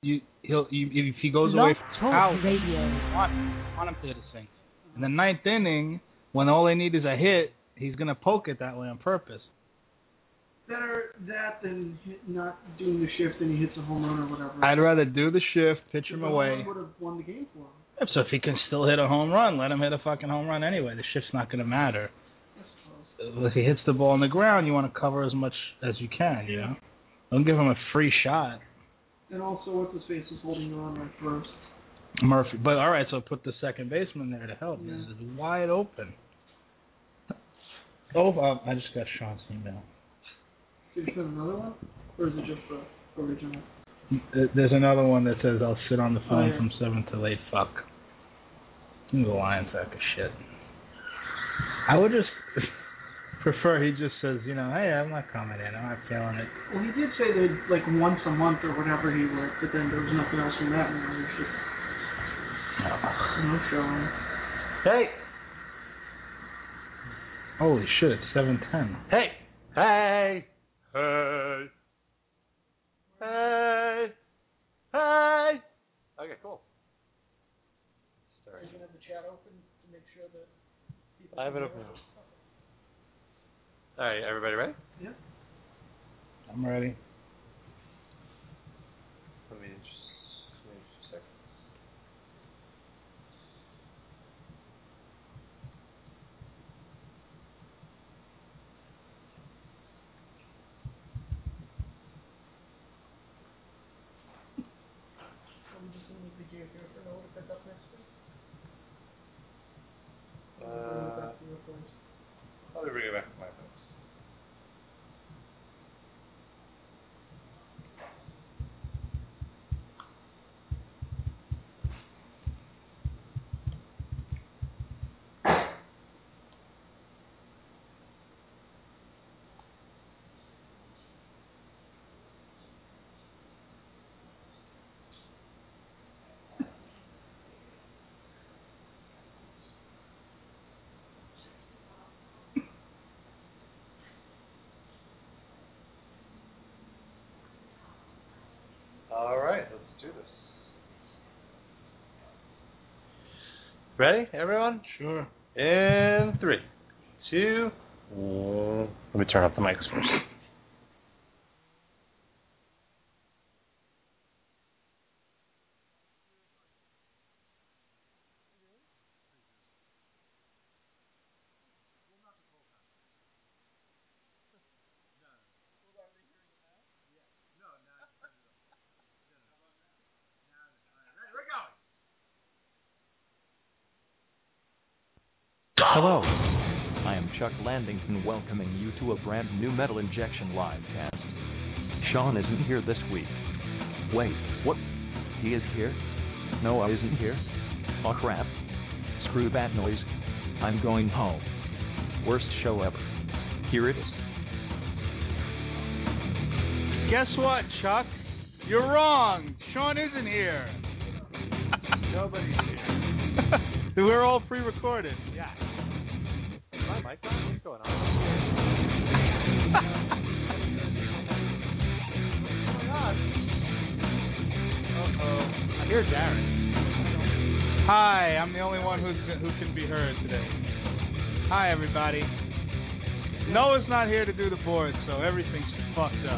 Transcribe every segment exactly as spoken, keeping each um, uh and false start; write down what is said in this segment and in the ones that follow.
you he'll you, if he goes Love away from the house, Radio. you want, you want him to hit a single. In the ninth inning, when all they need is a hit, he's gonna poke it that way on purpose. Better that than hit, not doing the shift and he hits a home run or whatever. I'd rather do the shift, pitch him the away. Home run would have won the game for him. So if he can still hit a home run, let him hit a fucking home run anyway. The shift's not gonna matter. If he hits the ball on the ground, you want to cover as much as you can, you know. Don't give him a free shot. And also, what's his face is holding on right first. Murphy. But all right, so put the second baseman there to help. Yeah. This is wide open. Oh, uh, I just got Sean's email. Did you send another one? Or is it just the original? There's another one that says, I'll sit on the phone oh, yeah. from seven till eight. Fuck. He's a lion sack of shit. I would just prefer he just says, you know, hey, I'm not coming in. I'm not feeling it. Well, he did say that like once a month or whatever he worked, but then there was nothing else from that. And there was just Oh. no showing. Hey! Holy shit, it's seven ten. Hey! Hey! Hey! Hey! Hey! Okay, cool. Are you going to have the chat open to make sure that people... I have it open now. All right, everybody ready? Yeah. I'm ready. Let me just... Let me just a second. Uh, I'll bring it back to my place. All right, let's do this. Ready, everyone? Sure. In three, two, one. Let me turn off the mics first. Hello, I am Chuck Landington welcoming you to a brand new Metal Injection livecast. Sean isn't here this week. Wait, what? He is here? No, I isn't here. Oh crap. Screw that noise. I'm going home. Worst show ever. Here it is. Guess what, Chuck? You're wrong. Sean isn't here. Nobody's here. We're all pre-recorded. Yeah. My mic on? What's going on? Oh my god. Uh-oh. I hear Darren. Hi, I'm the only one who's who can be heard today. Hi, everybody. Noah's not here to do the board, so everything's fucked up.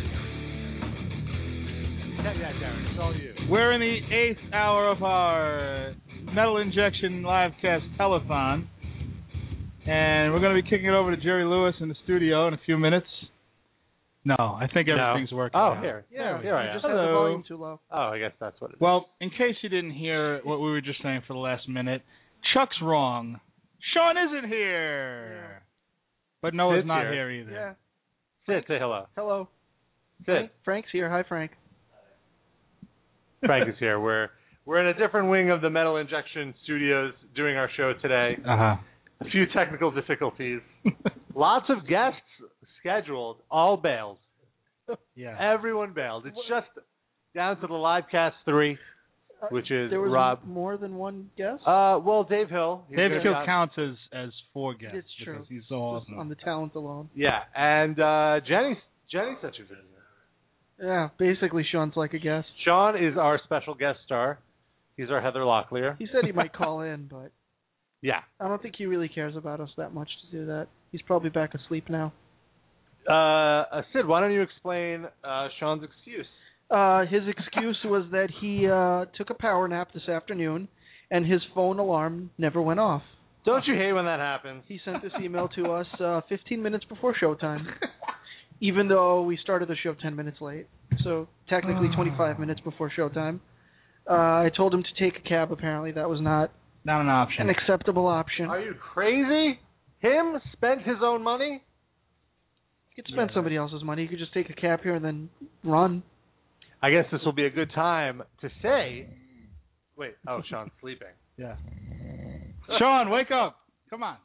Yeah, yeah, Darren, it's all you. We're in the eighth hour of our Metal Injection livecast telethon, and we're going to be kicking it over to Jerry Lewis in the studio in a few minutes. No, I think everything's no. working. Oh, out. here. Yeah, here I you am. just had Hello. the volume too low. Oh, I guess that's what it is. Well, in case you didn't hear what we were just saying for the last minute, Chuck's wrong. Sean isn't here. Yeah. But Noah's Sid's not here. here either. Yeah. Sid, say hello. Hello. Sid. Frank's here. Hi, Frank. Frank is here. We're we're in a different wing of the Metal Injection Studios doing our show today. Uh-huh. A few technical difficulties. Lots of guests scheduled. All bailed. Yeah. Everyone bailed. It's just down to the Livecast three, which is There was Rob. more than one guest? Uh, well, Dave Hill. He's Dave gonna Hill be on- counts as, as four guests. It's true. Because he's so Just awesome. on the talent alone. Yeah, and uh, Jenny Jenny said she was in here. Yeah, basically Sean's like a guest. Sean is our special guest star. He's our Heather Locklear. He said he might call in, but Yeah. I don't think he really cares about us that much to do that. He's probably back asleep now. Uh, uh, Sid, why don't you explain uh, Sean's excuse? Uh, his excuse was that he uh, took a power nap this afternoon, and his phone alarm never went off. Don't you hate when that happens? He sent this email to us uh, fifteen minutes before showtime, even though we started the show ten minutes late. So technically twenty-five minutes before showtime. Uh, I told him to take a cab. Apparently that was not Not an option. an acceptable option. Are you crazy? Him spend his own money? He could spend somebody else's money. He could just take a cab here and then run. I guess this will be a good time to say. Wait, oh, Sean's sleeping. Yeah. Sean, wake up! Come on.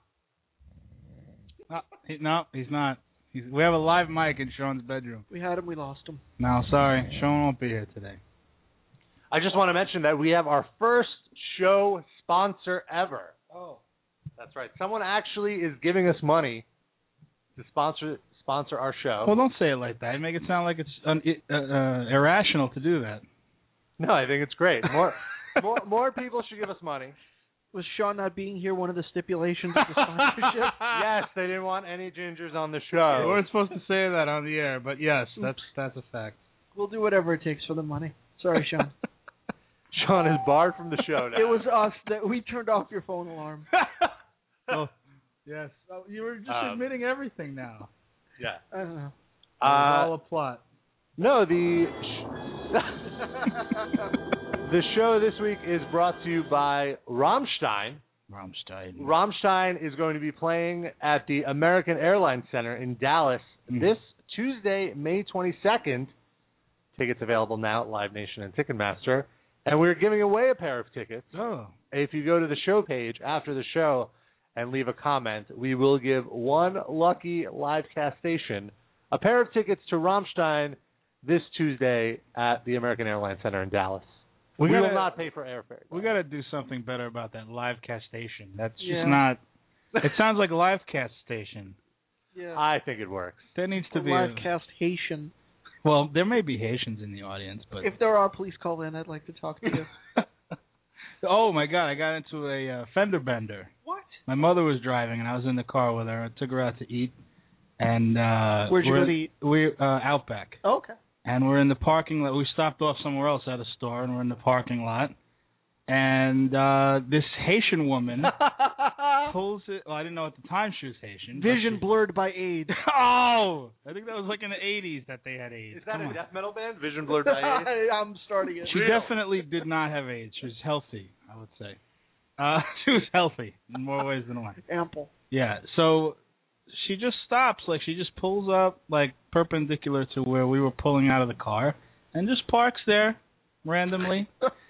No, he, no he's not. He's, we have a live mic in Sean's bedroom. We had him. We lost him. No, sorry. Sean won't be here today. I just want to mention that we have our first show sponsor ever. Oh. That's right. Someone actually is giving us money to sponsor sponsor our show. Well, don't say it like that. You make it sound like it's un, uh, uh, irrational to do that. No, I think it's great. More, more, more people should give us money. Was Sean not being here one of the stipulations of the sponsorship? Yes, they didn't want any gingers on the show. We weren't supposed to say that on the air, but yes, that's that's a fact. We'll do whatever it takes for the money. Sorry, Sean. Sean is barred from the show now. It was us that we turned off your phone alarm. Oh, yes. Oh, you were just Um, admitting everything now. Yeah. I don't know. It was Uh, all a plot. no, the sh- the show this week is brought to you by Rammstein. Rammstein. Rammstein is going to be playing at the American Airlines Center in Dallas Mm. this Tuesday, May twenty-second. Tickets available now at Live Nation and Ticketmaster. And we're giving away a pair of tickets. Oh. If you go to the show page after the show and leave a comment, we will give one lucky livecast station a pair of tickets to Rammstein this Tuesday at the American Airlines Center in Dallas. We, We will gotta- not pay for airfare. We got to do something better about that live cast station. That's just Yeah. not. It sounds like a live cast station. Yeah. I think it works. There needs to A be live a, cast Haitian. Well, there may be Haitians in the audience, but If there are, please call in. I'd like to talk to you. oh my God, I got into a uh, fender bender. What? My mother was driving, and I was in the car with her. I took her out to eat, and uh, Where'd you we're, go to eat? We uh, Outback, Oh, okay. and we're in the parking lot. We stopped off somewhere else at a store, and we're in the parking lot. And uh, this Haitian woman pulls it. Well, I didn't know at the time she was Haitian. but Vision she- blurred by AIDS. Oh, I think that was like in the eighties that they had AIDS. Is that Come a on. death metal band? Vision Blurred by AIDS? I'm starting it. She Real. definitely did not have AIDS. She was healthy, I would say. Uh, she was healthy in more ways than one. Ample. Yeah, so she just stops, like she just pulls up like perpendicular to where we were pulling out of the car and just parks there randomly.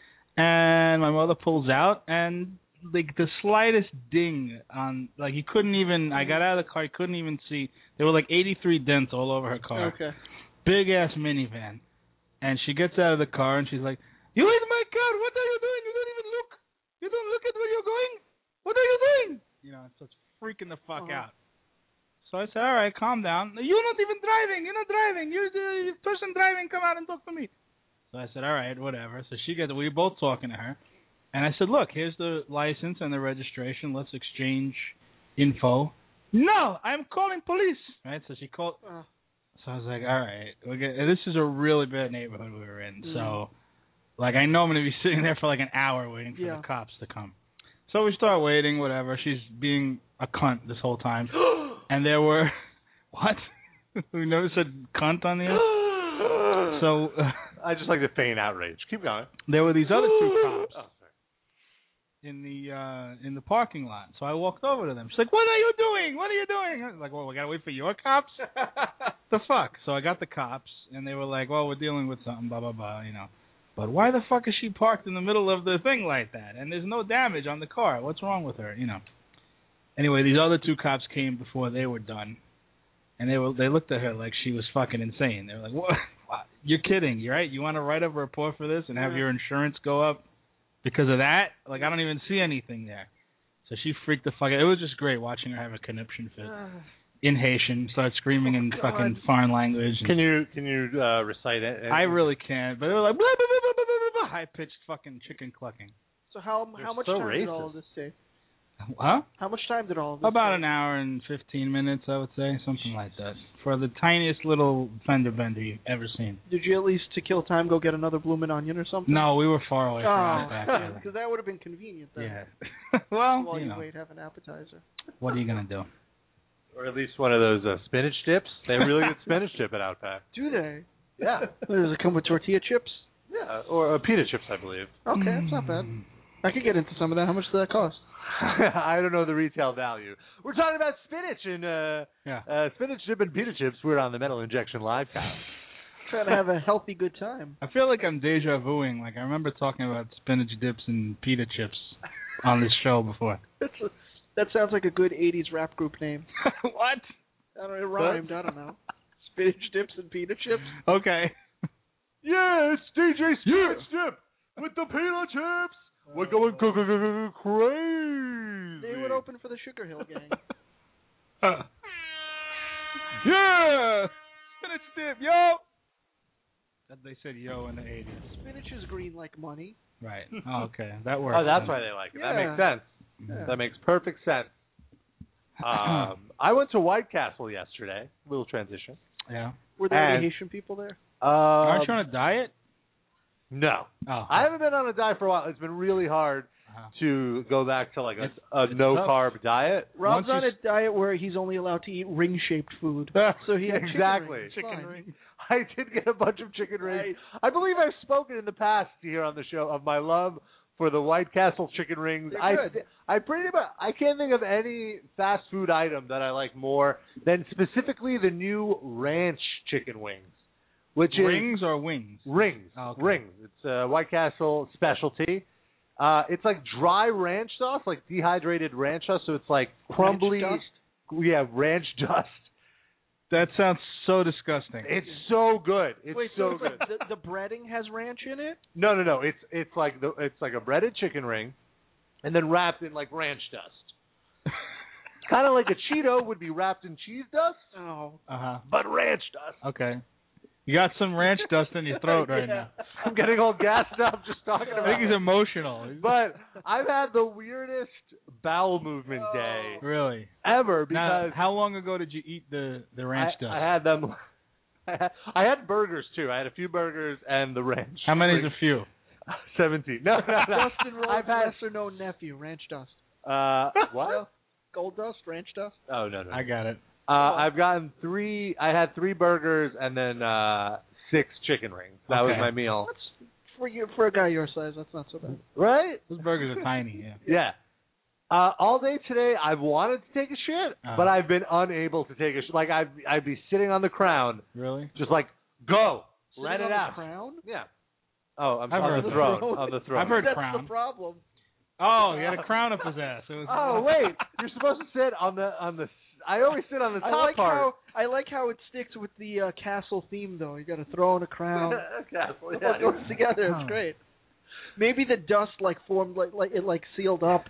And my mother pulls out and like the slightest ding on, like you couldn't even, I got out of the car, you couldn't even see, there were like eighty-three dents all over her car. Okay. Big ass minivan. And she gets out of the car and she's like, "You hit my car, what are you doing? You don't even look. You don't look at where you're going? What are you doing?" You know, so it's freaking the fuck Uh-huh. out. So I said, "All right, calm down. You're not even driving. You're not driving. You're the person driving. Come out and talk to me." So I said, "All right, whatever." So she gets, we were both talking to her. And I said, "Look, here's the license and the registration. Let's exchange info." "No, I'm calling police." Right? So she called. Uh, So I was like, "All right, we're gonna, this is a really bad neighborhood we were in. Mm. So, like, I know I'm gonna be sitting there for like an hour waiting for Yeah. the cops to come." So we start waiting, whatever. She's being a cunt this whole time, and there were what? We never said cunt on the air. So uh, I just like to feign outrage. Keep going. there were these other two cops Oh, sorry. in the uh, in the parking lot. So I walked over to them. She's like, "What are you doing? What are you doing?" I was like, "Well, we gotta wait for your cops." The fuck? So I got the cops, and they were like, "Well, we're dealing with something, blah blah blah," you know. But why the fuck is she parked in the middle of the thing like that? And there's no damage on the car. What's wrong with her? You know. Anyway, these other two cops came before they were done, and they were they looked at her like she was fucking insane. They were like, "What? What? You're kidding, you right? You want to write up a report for this and have Yeah. your insurance go up because of that? Like, I don't even see anything there." So she freaked the fuck out. It was just great watching her have a conniption fit. uh, in Haitian, start screaming in God. fucking foreign language. and- Can you can you uh, recite it? I really can't, but they were like blah, blah, blah, blah, blah, blah, blah, high pitched fucking chicken clucking. So how They're how much so time did racist. all of this take? Huh? How much time did all of this About take? an hour and fifteen minutes, I would say, something like that, for the tiniest little fender bender you've ever seen. Did you at least, to kill time, go get another bloomin' onion or something? No, we were far away from Oh, that. because that would have been convenient then. Yeah. well, While you you know, wait, have an appetizer. what are you gonna do? Or at least one of those uh, spinach dips. They have really good spinach dip at Outback. Do they? Yeah. Does it come with tortilla chips? Yeah, or uh, pita chips, I believe. Okay, that's not bad. I could get into some of that. How much does that cost? I don't know the retail value. We're talking about spinach and uh, Yeah. uh, spinach dip and pita chips. We're on the Metal Injection live cast. Trying to have a healthy, good time. I feel like I'm deja vuing. Like I remember talking about spinach dips and pita chips on this show before. That's a, that sounds like a good eighties rap group name. What? I don't know, it rhymed. I don't know. Spinach dips and pita chips. Okay. Yeah, it's D J Spinach Dip with the pita chips. We're going c- c- c- crazy. They would open for the Sugar Hill Gang. Uh, yeah. Spinach dip, yo. That they said yo in the eighties. Spinach is green like money. Right. Oh, okay. That works. Oh, that's then. why they like it. That Yeah. makes sense. Yeah. That makes perfect sense. Um, I went to White Castle yesterday. Little transition. Yeah. Were there And- any Haitian people there? Uh, Aren't you on a diet? No. Oh. I haven't been on a diet for a while. It's been really hard Uh-huh. to go back to like a, It's- a it's no tough. carb diet. Rob's Once on you a diet where he's only allowed to eat ring-shaped food. So he had chicken Exactly. rings. Chicken Fine. ring. I did get a bunch of chicken rings. I believe I've spoken in the past here on the show of my love for the White Castle chicken rings. They're I good. I pretty much I can't think of any fast food item that I like more than specifically the new ranch chicken wings, which is Rings or wings? rings. Oh, okay. Rings. It's a White Castle specialty. Uh, it's like dry ranch sauce, like dehydrated ranch sauce, so it's like crumbly. Ranch dust? Yeah, ranch dust. That sounds so disgusting. It's so good. It's Wait, so so good. the, the breading has ranch in it? No, no, no. It's it's like the it's like a breaded chicken ring, and then wrapped in like ranch dust. Kind of like a Cheeto would be wrapped in cheese dust, Oh. Uh huh. but ranch dust. Okay. You got some ranch dust in your throat right Yeah. now. I'm getting all gassed up just talking I about think he's it. emotional. But I've had the weirdest bowel movement Oh. day Really? ever Now, because how long ago did you eat the the ranch I, dust? I had them. I had, I had burgers too. I had a few burgers and the ranch. How many is a few? Seventeen. No, no, no. Dustin Rhodes' I've had. lesser known nephew, ranch dust. Uh, what? Gold dust, ranch dust. Oh no, no. I got it. Uh, I've gotten three. I had three burgers and then uh, six chicken rings. That was Okay. my meal. That's for you for a guy your size. That's not so bad. Right? Those burgers are tiny. Yeah. Yeah. Uh, all day today, I've wanted to take a shit, Uh-huh. but I've been unable to take a shit. Like I'd I'd be sitting on the crown, Really? just like go, Sitting let on it the out. crown? Yeah. Oh, I'm I've on heard the that. throne. On the throne. I've heard That's crown. the problem. Oh, he had a crown up his ass. It was, Oh wait, you're supposed to sit on the on the. I always sit on the top I like part. how I like how it sticks with the uh, castle theme, though. You got to throw in a crown. Castle, It yeah. all goes together. It's Oh. great. Maybe the dust like formed like like it like sealed up.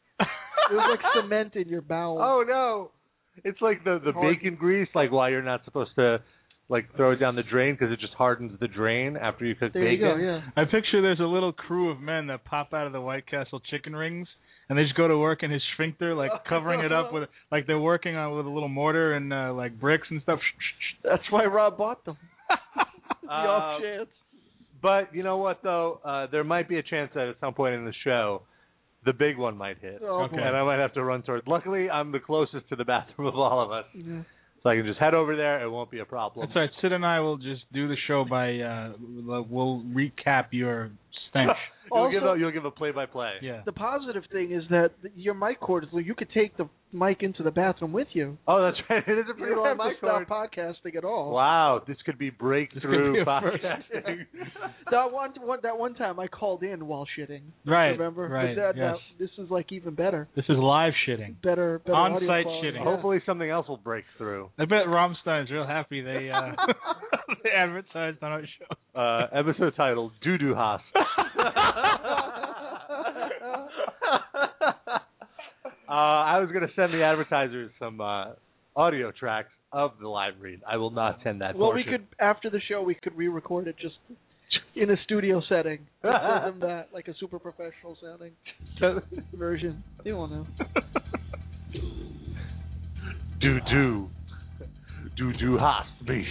It was like cement in your bowels. Oh no, it's like the the Hard- bacon grease, like why you're not supposed to like throw it down the drain because it just hardens the drain after you cook there bacon. you go. Yeah. I picture there's a little crew of men that pop out of the White Castle chicken rings, and they just go to work in his sphincter, like covering it up with, like they're working on with a little mortar and uh, like bricks and stuff. That's why Rob bought them. the Uh, off chance. But you know what though, uh, there might be a chance that at some point in the show, the big one might hit, Oh, okay. boy. and I might have to run toward. Luckily, I'm the closest to the bathroom of all of us, Yeah. so I can just head over there. It won't be a problem. That's right. Sid and I will just do the show by uh, we'll recap your stench. you'll give Also- a you'll give a play by play. Yeah. The positive thing is that th- your mic cord is you could take the mic into the bathroom with you. Oh, that's right. It is a You pretty don't have to mic stop cord. podcasting at all. Wow, this could be breakthrough be a first. podcasting. That one, one, that one time I called in while shitting. Right. Remember? Right. But that, yes. that, this is like even better. This is live shitting. Better, better On-site audio quality. shitting. Yeah. Hopefully, something else will break through. I bet Rammstein's real happy they uh, they advertised on our show. Uh, episode titled Doo Doo Haas. uh, I was gonna send the advertisers some uh, audio tracks of the live read. I will not send that. Well, portion. we could after the show we could re-record it just in a studio setting. Send them that like a super professional sounding version. You won't know. Do do do do hast mich.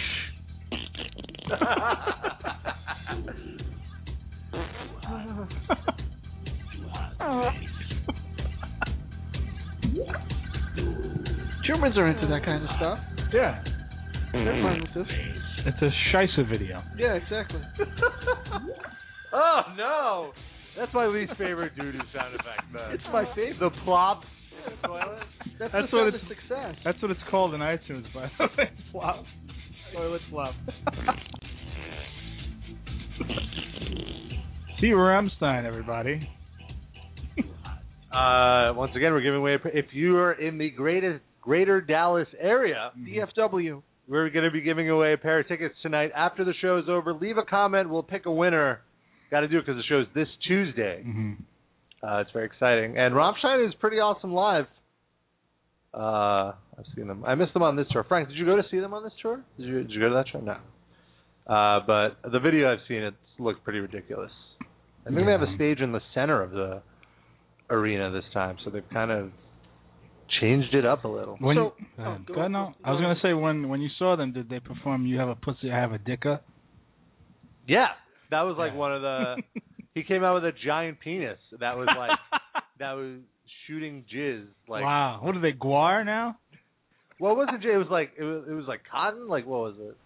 Germans are into that kind of stuff. Yeah. They're fine with this. It's a Scheisse video. Yeah, exactly. Oh no! That's my least favorite doo-doo sound effect. The, It's my favorite. The plop. Toilet. That's, That's the what sound of it's- success. That's what it's called in iTunes, by the way. Flop. Toilet flop. See Rammstein, everybody. Uh, once again, we're giving away. A, if you are in the greatest greater Dallas area, D F W. we're going to be giving away a pair of tickets tonight. After the show is over, leave a comment. We'll pick a winner. Got to do it because the show's this Tuesday. Mm-hmm. Uh, it's very exciting. And Rammstein is pretty awesome live. Uh, I've seen them. I missed them on this tour. Frank, did you go to see them on this tour? Did you, did you go to that show? No. Uh, but the video I've seen, it looks pretty ridiculous. I think they have a stage in the center of the arena this time, so they've kind of changed it up a little. When So- you, go oh, ahead. go Go ahead, on. no. I was gonna say when when you saw them, did they perform "You Have a Pussy, I Have a Dicka"? Yeah, that was like Yeah. one of the. He came out with a giant penis that was like that was shooting jizz. Like, wow, what are they, guar now? what was it? It was like it was it was like cotton. Like what was it?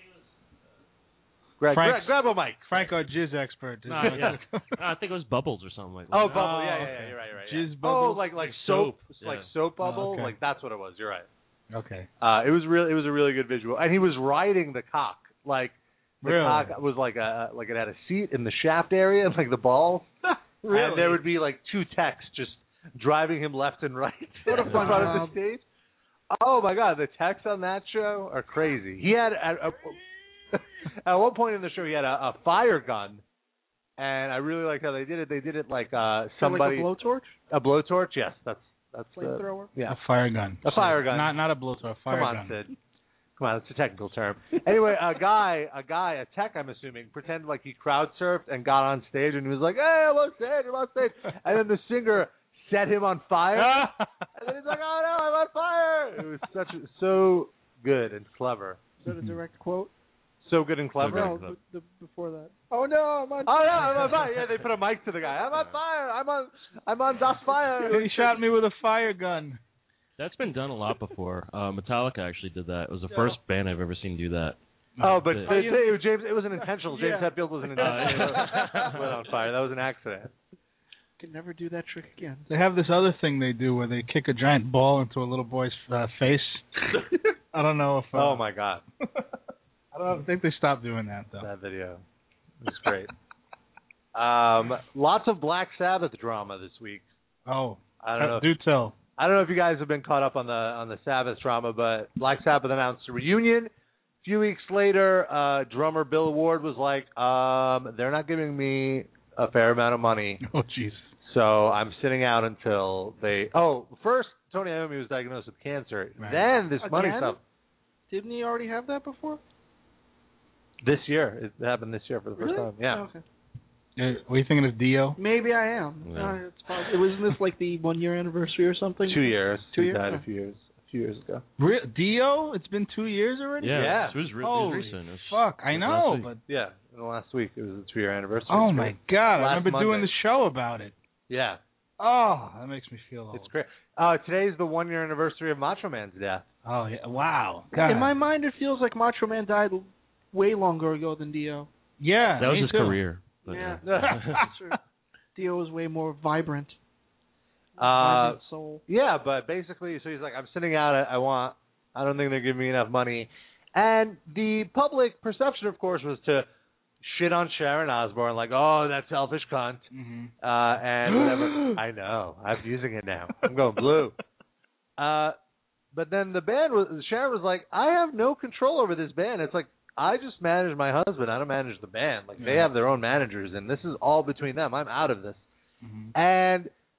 Greg, Greg, Frank's- grab a mic. Frank, our jizz expert. No, yeah. I think it was bubbles or something like that. Oh, bubble. Oh, yeah, yeah, okay. yeah, you're right, you're right. Jizz yeah. bubble? Oh, like like Like soap, soap, like yeah. soap Oh, bubble. okay. Like that's what it was. You're right. Okay. Uh, it was really it was a really good visual, and he was riding the cock. Like the Really? cock was like a like it had a seat in the shaft area, and like the balls. Really? And there would be like two techs just driving him left and right. What a in fun front of job. the stage. Oh my God, the techs on that show are crazy. He had a, a, at one point in the show he had a, a fire gun, and I really liked how they did it. They did it like uh, somebody like a blowtorch, a blowtorch. Yes, that's that's the, flamethrower. yeah. A fire gun. A fire gun. Not not a blowtorch. A fire Come on, gun. Sid. Come on, it's a technical term. Anyway, a guy, a guy, a tech, I'm assuming, pretended like he crowd surfed and got on stage and he was like, "Hey, I'm on stage, I'm on stage," and then the singer set him on fire, and then he's like, "Oh no, I'm on fire!" It was such a, so good and clever, Is that a direct quote? so good and clever. No, good. the, the, before that. Oh no, I'm on. Oh no, I'm on fire! Yeah, they put a mic to the guy. I'm on fire. I'm on. I'm on Das Fire. He shot me with a fire gun. That's been done a lot before. Uh, Metallica actually did that. It was the first band I've ever seen do that. Oh, but Oh, they, you- they, it was James. It wasn't intentional. James Yeah. Hetfield wasn't intentional. Went on fire. That was an accident. Can never do that trick again. They have this other thing they do where they kick a giant ball into a little boy's uh, face. I don't know if. Uh, Oh my God, I don't I think they stopped doing that though. that video was great. Um, lots of Black Sabbath drama this week. Oh, I don't know. uh, If, do tell. I don't know if you guys have been caught up on the on the Sabbath drama, but Black Sabbath announced a reunion. A few weeks later, uh, drummer Bill Ward was like, um, "They're not giving me a fair amount of money, Oh, jeez. so I'm sitting out until they." Oh, first Tony Iommi was diagnosed with cancer. Right. Then this money Again? stuff. Didn't he already have that before? This year, it happened this year for the first Really? time. Yeah. Oh, okay. Uh, what are you thinking of Dio? Maybe I am. Yeah. Uh, it's possible. It wasn't this like the one year anniversary or something? Two years. Two He years? died Oh. a few years. A few years ago. Re- Dio? It's been two years already. Yeah, Yeah. It was, re- it was Holy recent. It was, fuck! I it was know, last week. but Yeah, in the last week it was the two year anniversary. oh It's my great. god! I Last remember doing Monday. the show about it. Yeah, Oh, that makes me feel old. it's great. Uh, today's the one year anniversary of Macho Man's death. Oh yeah! Wow. God. In my mind, it feels like Macho Man died way longer ago than Dio. yeah, That was me his too. career. But, Yeah. yeah. That's true. Dio was way more vibrant. Uh, vibrant soul. yeah, but basically, so he's like, I'm sitting out. I, I want. I don't think they're giving me enough money. And the public perception, of course, was to shit on Sharon Osbourne, like, oh, that selfish cunt, Mm-hmm. uh, and whatever. I know. I'm using it now. I'm going blue. Uh, but then the band was Sharon was like, I have no control over this band. It's like I just manage my husband. I don't manage the band. Like they Yeah. have their own managers, and this is all between them. I'm out of this. Mm-hmm. And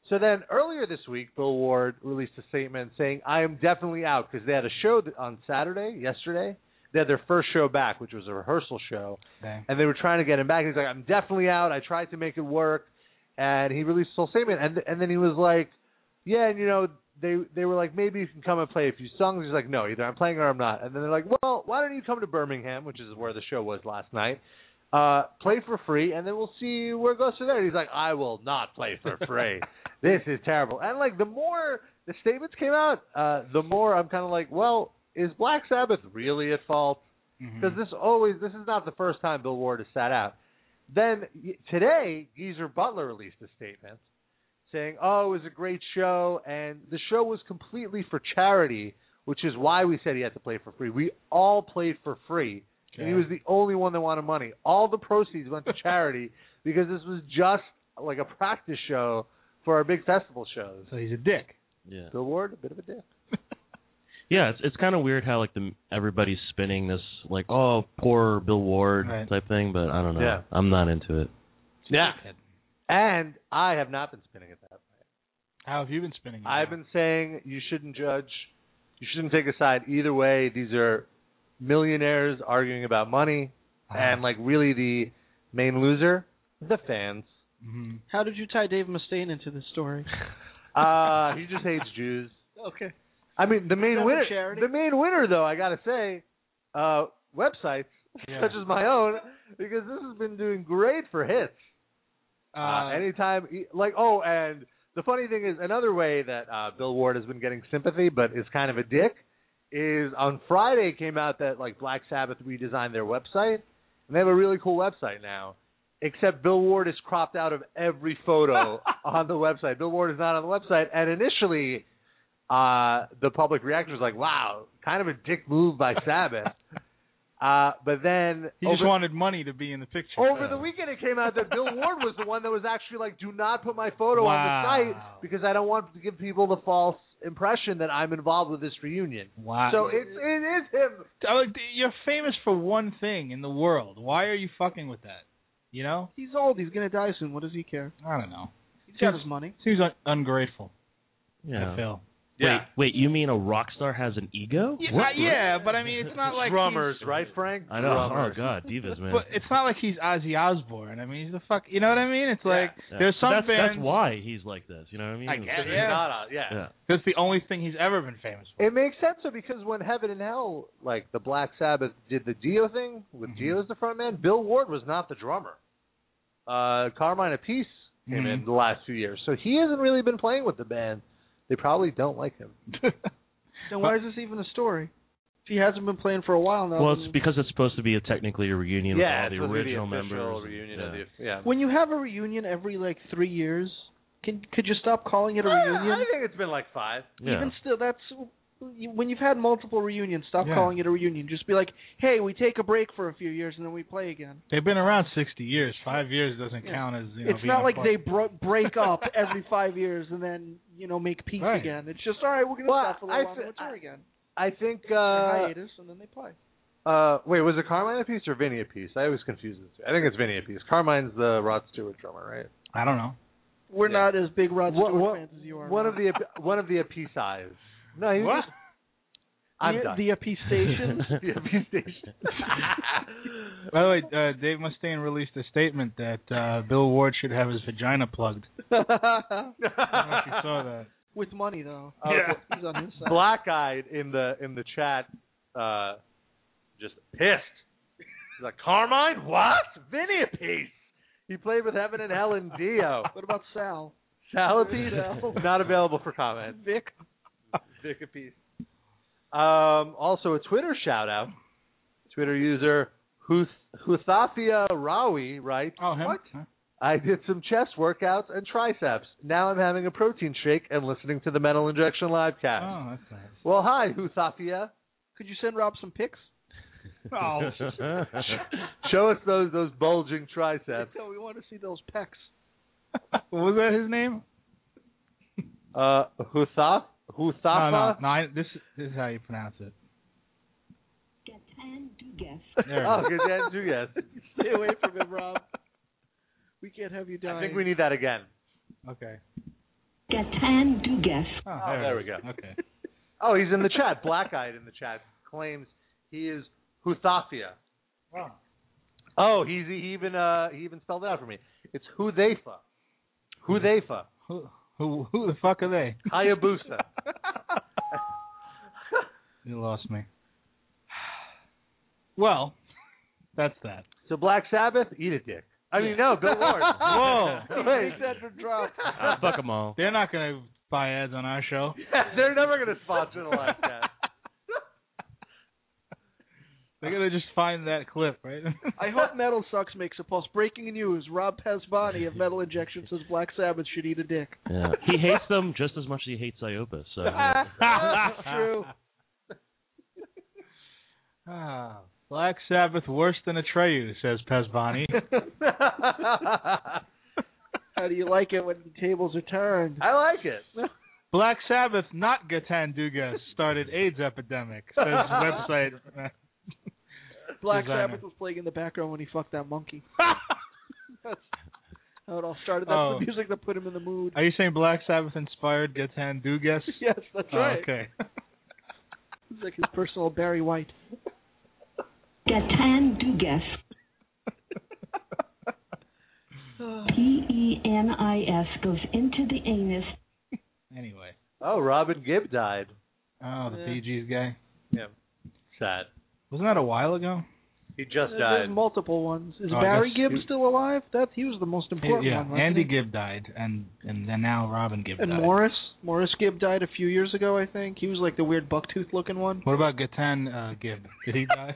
So then earlier this week, Bill Ward released a statement saying, I am definitely out, because they had a show th- on Saturday, yesterday. They had their first show back, which was a rehearsal show, Dang. and they were trying to get him back. He's like, I'm definitely out. I tried to make it work, and he released a whole statement, and and then he was like, yeah, and you know, they they were like, maybe you can come and play a few songs. He's like, no, either I'm playing or I'm not. And then they're like, well, why don't you come to Birmingham, which is where the show was last night, uh, play for free, and then we'll see where it goes from there. And he's like, I will not play for free. This is terrible. And like the more the statements came out, uh, the more I'm kind of like, well, is Black Sabbath really at fault? Because mm-hmm. this always, this is not the first time Bill Ward has sat out. Then y- today, Geezer Butler released a statement saying, oh, it was a great show, and the show was completely for charity, which is why we said he had to play for free. We all played for free, okay. and he was the only one that wanted money. All the proceeds went to charity because this was just like a practice show for our big festival shows. So he's a dick. Yeah. Bill Ward, a bit of a dick. Yeah, it's it's kind of weird how like the everybody's spinning this like, oh, poor Bill Ward right. type thing, but I don't know. Yeah. I'm not into it. Yeah. And I have not been spinning it that way. How have you been spinning it? I've now? been saying you shouldn't judge. You shouldn't take a side either way. These are millionaires arguing about money, uh-huh. and like really the main loser, the fans. Mm-hmm. How did you tie Dave Mustaine into this story? uh, he just hates Jews. Okay. I mean, the main winner. charity? The main winner, though, I gotta say, uh, websites Yeah. such as my own, because this has been doing great for hits. Uh, Uh, anytime, like, oh, and the funny thing is, another way that uh, Bill Ward has been getting sympathy, but is kind of a dick, is on Friday it came out that like Black Sabbath redesigned their website, and they have a really cool website now. Except Bill Ward is cropped out of every photo on the website. Bill Ward is not on the website, and initially, uh, the public reaction was like, "Wow, kind of a dick move by Sabbath." Uh, but then he over, just wanted money to be in the picture. over the weekend, it came out that Bill Ward was the one that was actually like, "Do not put my photo Wow. on the site because I don't want to give people the false impression that I'm involved with this reunion." Wow. So it's it is him. You're famous for one thing in the world. Why are you fucking with that? You know? He's old. He's going to die soon. What does he care? I don't know. He's got his money. Seems un- ungrateful. Yeah. I feel. Yeah. Wait, wait, you mean a rock star has an ego? Yeah, What? uh, yeah, but I mean, it's not like Drummers, he's, right, Frank? I know. Drummers. Oh God, divas, man. But it's not like he's Ozzy Osbourne. I mean, he's the fuck. You know what I mean? It's like Yeah. there's So some that's, bands. that's why he's like this. You know what I mean? I guess, Because he's yeah. not a- yeah. Yeah. That's the only thing he's ever been famous for. It makes sense, though, because when Heaven and Hell, like the Black Sabbath, did the Dio thing with Mhm. Dio as the front man, Bill Ward was not the drummer. Uh, Carmine Appice came Mhm. in the last few years, so he hasn't really been playing with the band. They probably don't like him. Then why is this even a story? If he hasn't been playing for a while now. Well, then- it's because it's supposed to be a technically a reunion yeah, with it's all the supposed to be original the official members. reunion yeah. of the yeah. when you have a reunion every like three years, can could you stop calling it a Uh, reunion? I think it's been like five. Yeah. Even still, that's when you've had multiple reunions. Stop Yeah. calling it a reunion. Just be like, hey, we take a break for a few years and then we play again. They've been around sixty years. Five years doesn't Yeah. count as you know. It's being not like apart. they bro- break up every five years and then you know make peace Right. again. It's just all right. We're gonna Well, stop for a little I while th- and we'll tour I- again. I think. Or Uh, hiatus and then they play. uh, wait, was it Carmine Appice or Vinny Appice? I always confuse the two. I think it's Vinny Appice. Carmine's the Rod Stewart drummer, right? I don't know. We're Yeah. not as big Rod Stewart One- one- fans as you are. One Matt. of the Ap- one of the Appice eyes. No, he was What? just. I'm the, done. the Appice station. The Appice station. By the way, uh, Dave Mustaine released a statement that uh, Bill Ward should have his vagina plugged. I don't know if you saw that. With money though. Oh, Yeah. He's on his side. Black-eyed in the in the chat, uh, just pissed. He's like, Carmine, what? Vinny Appice. He played with Heaven and Hell and Dio. What about Sal? Sal Appice, Sal. not available for comment. Vic. Vic Appice. Um, also, a Twitter shout-out. Twitter user Huth- Huthathia Rawi writes, Oh, him? What? Huh? I did some chest workouts and triceps. Now I'm having a protein shake and listening to the Metal Injection live cast. Oh, that's nice. Well, hi, Huthathia. Could you send Rob some pics? Oh, Show us those those bulging triceps. We want to see those pecs. what was that? His name? Uh, Huthath? Huthafa? No, no, no. I, this, this is how you pronounce it. There Oh, it is. good chance to guess. Stay away from him, Rob. We can't have you die. I think we need that again. Okay. Gatan Dugas. Oh, Oh, there, there it we is. go. Okay. Oh, he's in the chat. Black-eyed in the chat claims he is Huthathia. Wow. Oh, he's he even uh he even spelled it out for me. It's Hudhaifa. Hudhaifa. Who, who, who the fuck are they? Hayabusa. You lost me. Well, that's that. So Black Sabbath, eat a dick. I mean, no, Bill Ward. Whoa. Wait, that drop. Ah, fuck them all. They're not going to buy ads on our show. Yeah, they're never going to sponsor the live cast. They're going to just find that clip, right? I hope Metal Sucks makes a post. Breaking news: Rob Pesbani of Metal Injection says Black Sabbath should eat a dick. Yeah. He hates them just as much as he hates Iopa. So True. Ah, Black Sabbath worse than Atreyu, says Pesbani. How do you like it when the tables are turned? I like it. Black Sabbath, not Gatan Dugas, started AIDS epidemic, says website. Black designer. Sabbath was playing in the background when he fucked that monkey. That's how it all started. That's Oh. the music that put him in the mood. Are you saying Black Sabbath inspired Gatan Dugas? Yes, that's Oh, right. okay. It's like his personal Barry White. Gatan Dugas. P E N I S goes into the anus. Anyway. Oh, Robin Gibb died. Oh, the Yeah. Bee Gees guy. Yeah. Sad. Wasn't that a while ago? He just There's died. multiple ones. Is Oh, I Barry guess Gibb he- still alive? That he was the most important yeah, one. wasn't Andy he? Gibb died, and and then now Robin Gibb And died. Morris, Morris Gibb died a few years ago, I think. He was like the weird bucktooth looking one. What about Gatan uh, Gibb? Did he die?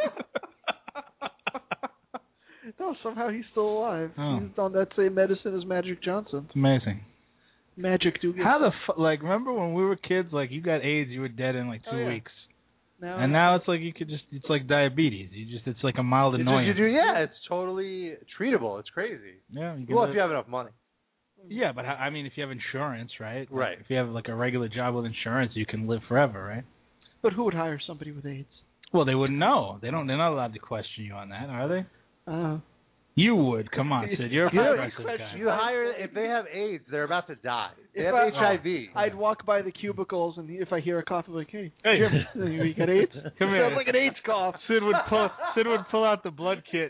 No, somehow he's still alive. Oh. He's on that same medicine as Magic Johnson. It's amazing. Magic Dugan. How the fu- like? Remember when we were kids? Like you got AIDS, you were dead in like two Oh, yeah. weeks, now, and now it's like you could just. It's like diabetes. You just. It's like a mild You do, annoyance. you do, yeah, it's totally treatable. It's crazy. Yeah. You can Well, live- if you have enough money. Yeah, but how- I mean, if you have insurance, right? Like, Right. If you have like a regular job with insurance, you can live forever, right? but who would hire somebody with AIDS? Well, they wouldn't know. They don't. They're not allowed to question you on that, are they? Uh, You would. Come on, Sid. You're a You, progressive guy. you hire if they have AIDS, they're about to die. They If have I- H I V. I'd walk by the cubicles, and if I hear a cough, I'm like, "Hey, Hey. Jim, you got AIDS?" Come here. Sounds like an AIDS cough. Sid would pull. Sid would pull out the blood kit.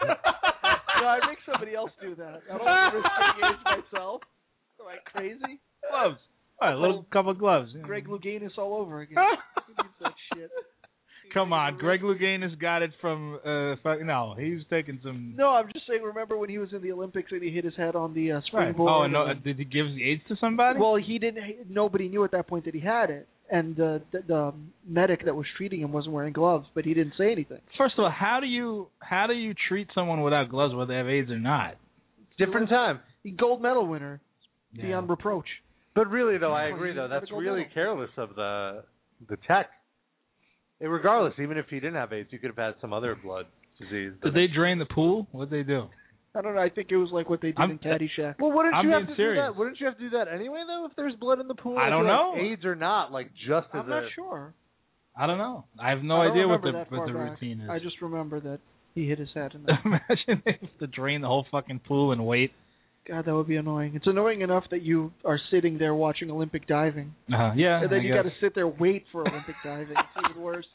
No, I make somebody else do that. I don't want to risk getting AIDS myself. Am I crazy? Gloves. All right, a little couple of gloves. yeah. Greg Louganis all over again. He needs that shit. Come on, Greg Louganis got it from. Uh, fuck- no, he's taking some. No, I'm just saying. Remember when he was in the Olympics and he hit his head on the uh, Right. springboard? Oh, and no, uh, and- did he give AIDS to somebody? Well, he didn't. Nobody knew at that point that he had it, and uh, the, the medic that was treating him wasn't wearing gloves, but he didn't say anything. First of all, how do you how do you treat someone without gloves, whether they have AIDS or not? Different time. He gold medal winner, Yeah. beyond reproach. But really, though, I Yeah. agree, though. That's Gotta go really middle. careless of the the tech. And regardless, even if he didn't have AIDS, you could have had some other blood disease. Did they drain the pool? What'd they do? I don't know. I think it was like what they did I'm- in Caddyshack. Well, wouldn't I'm you have being to serious. do that? Wouldn't you have to do that anyway, though, if there's blood in the pool? I don't feel know. like AIDS or not, like just as I'm not a sure. I don't know. I have no I don't idea what remember the that what far the back. routine is. I just remember that he hit his head. In the Imagine they have to drain the whole fucking pool and wait. God, that would be annoying. It's annoying enough that you are sitting there watching Olympic diving, Uh, yeah. and then I you got guess. to sit there wait for Olympic diving. It's even worse.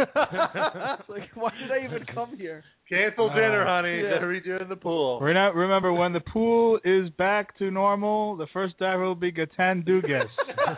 It's like, why did I even come here? Cancel Uh, dinner, honey. yeah. They're redoing the pool. We're not, remember, when the pool is back to normal, the first diver will be Gatan Dugas.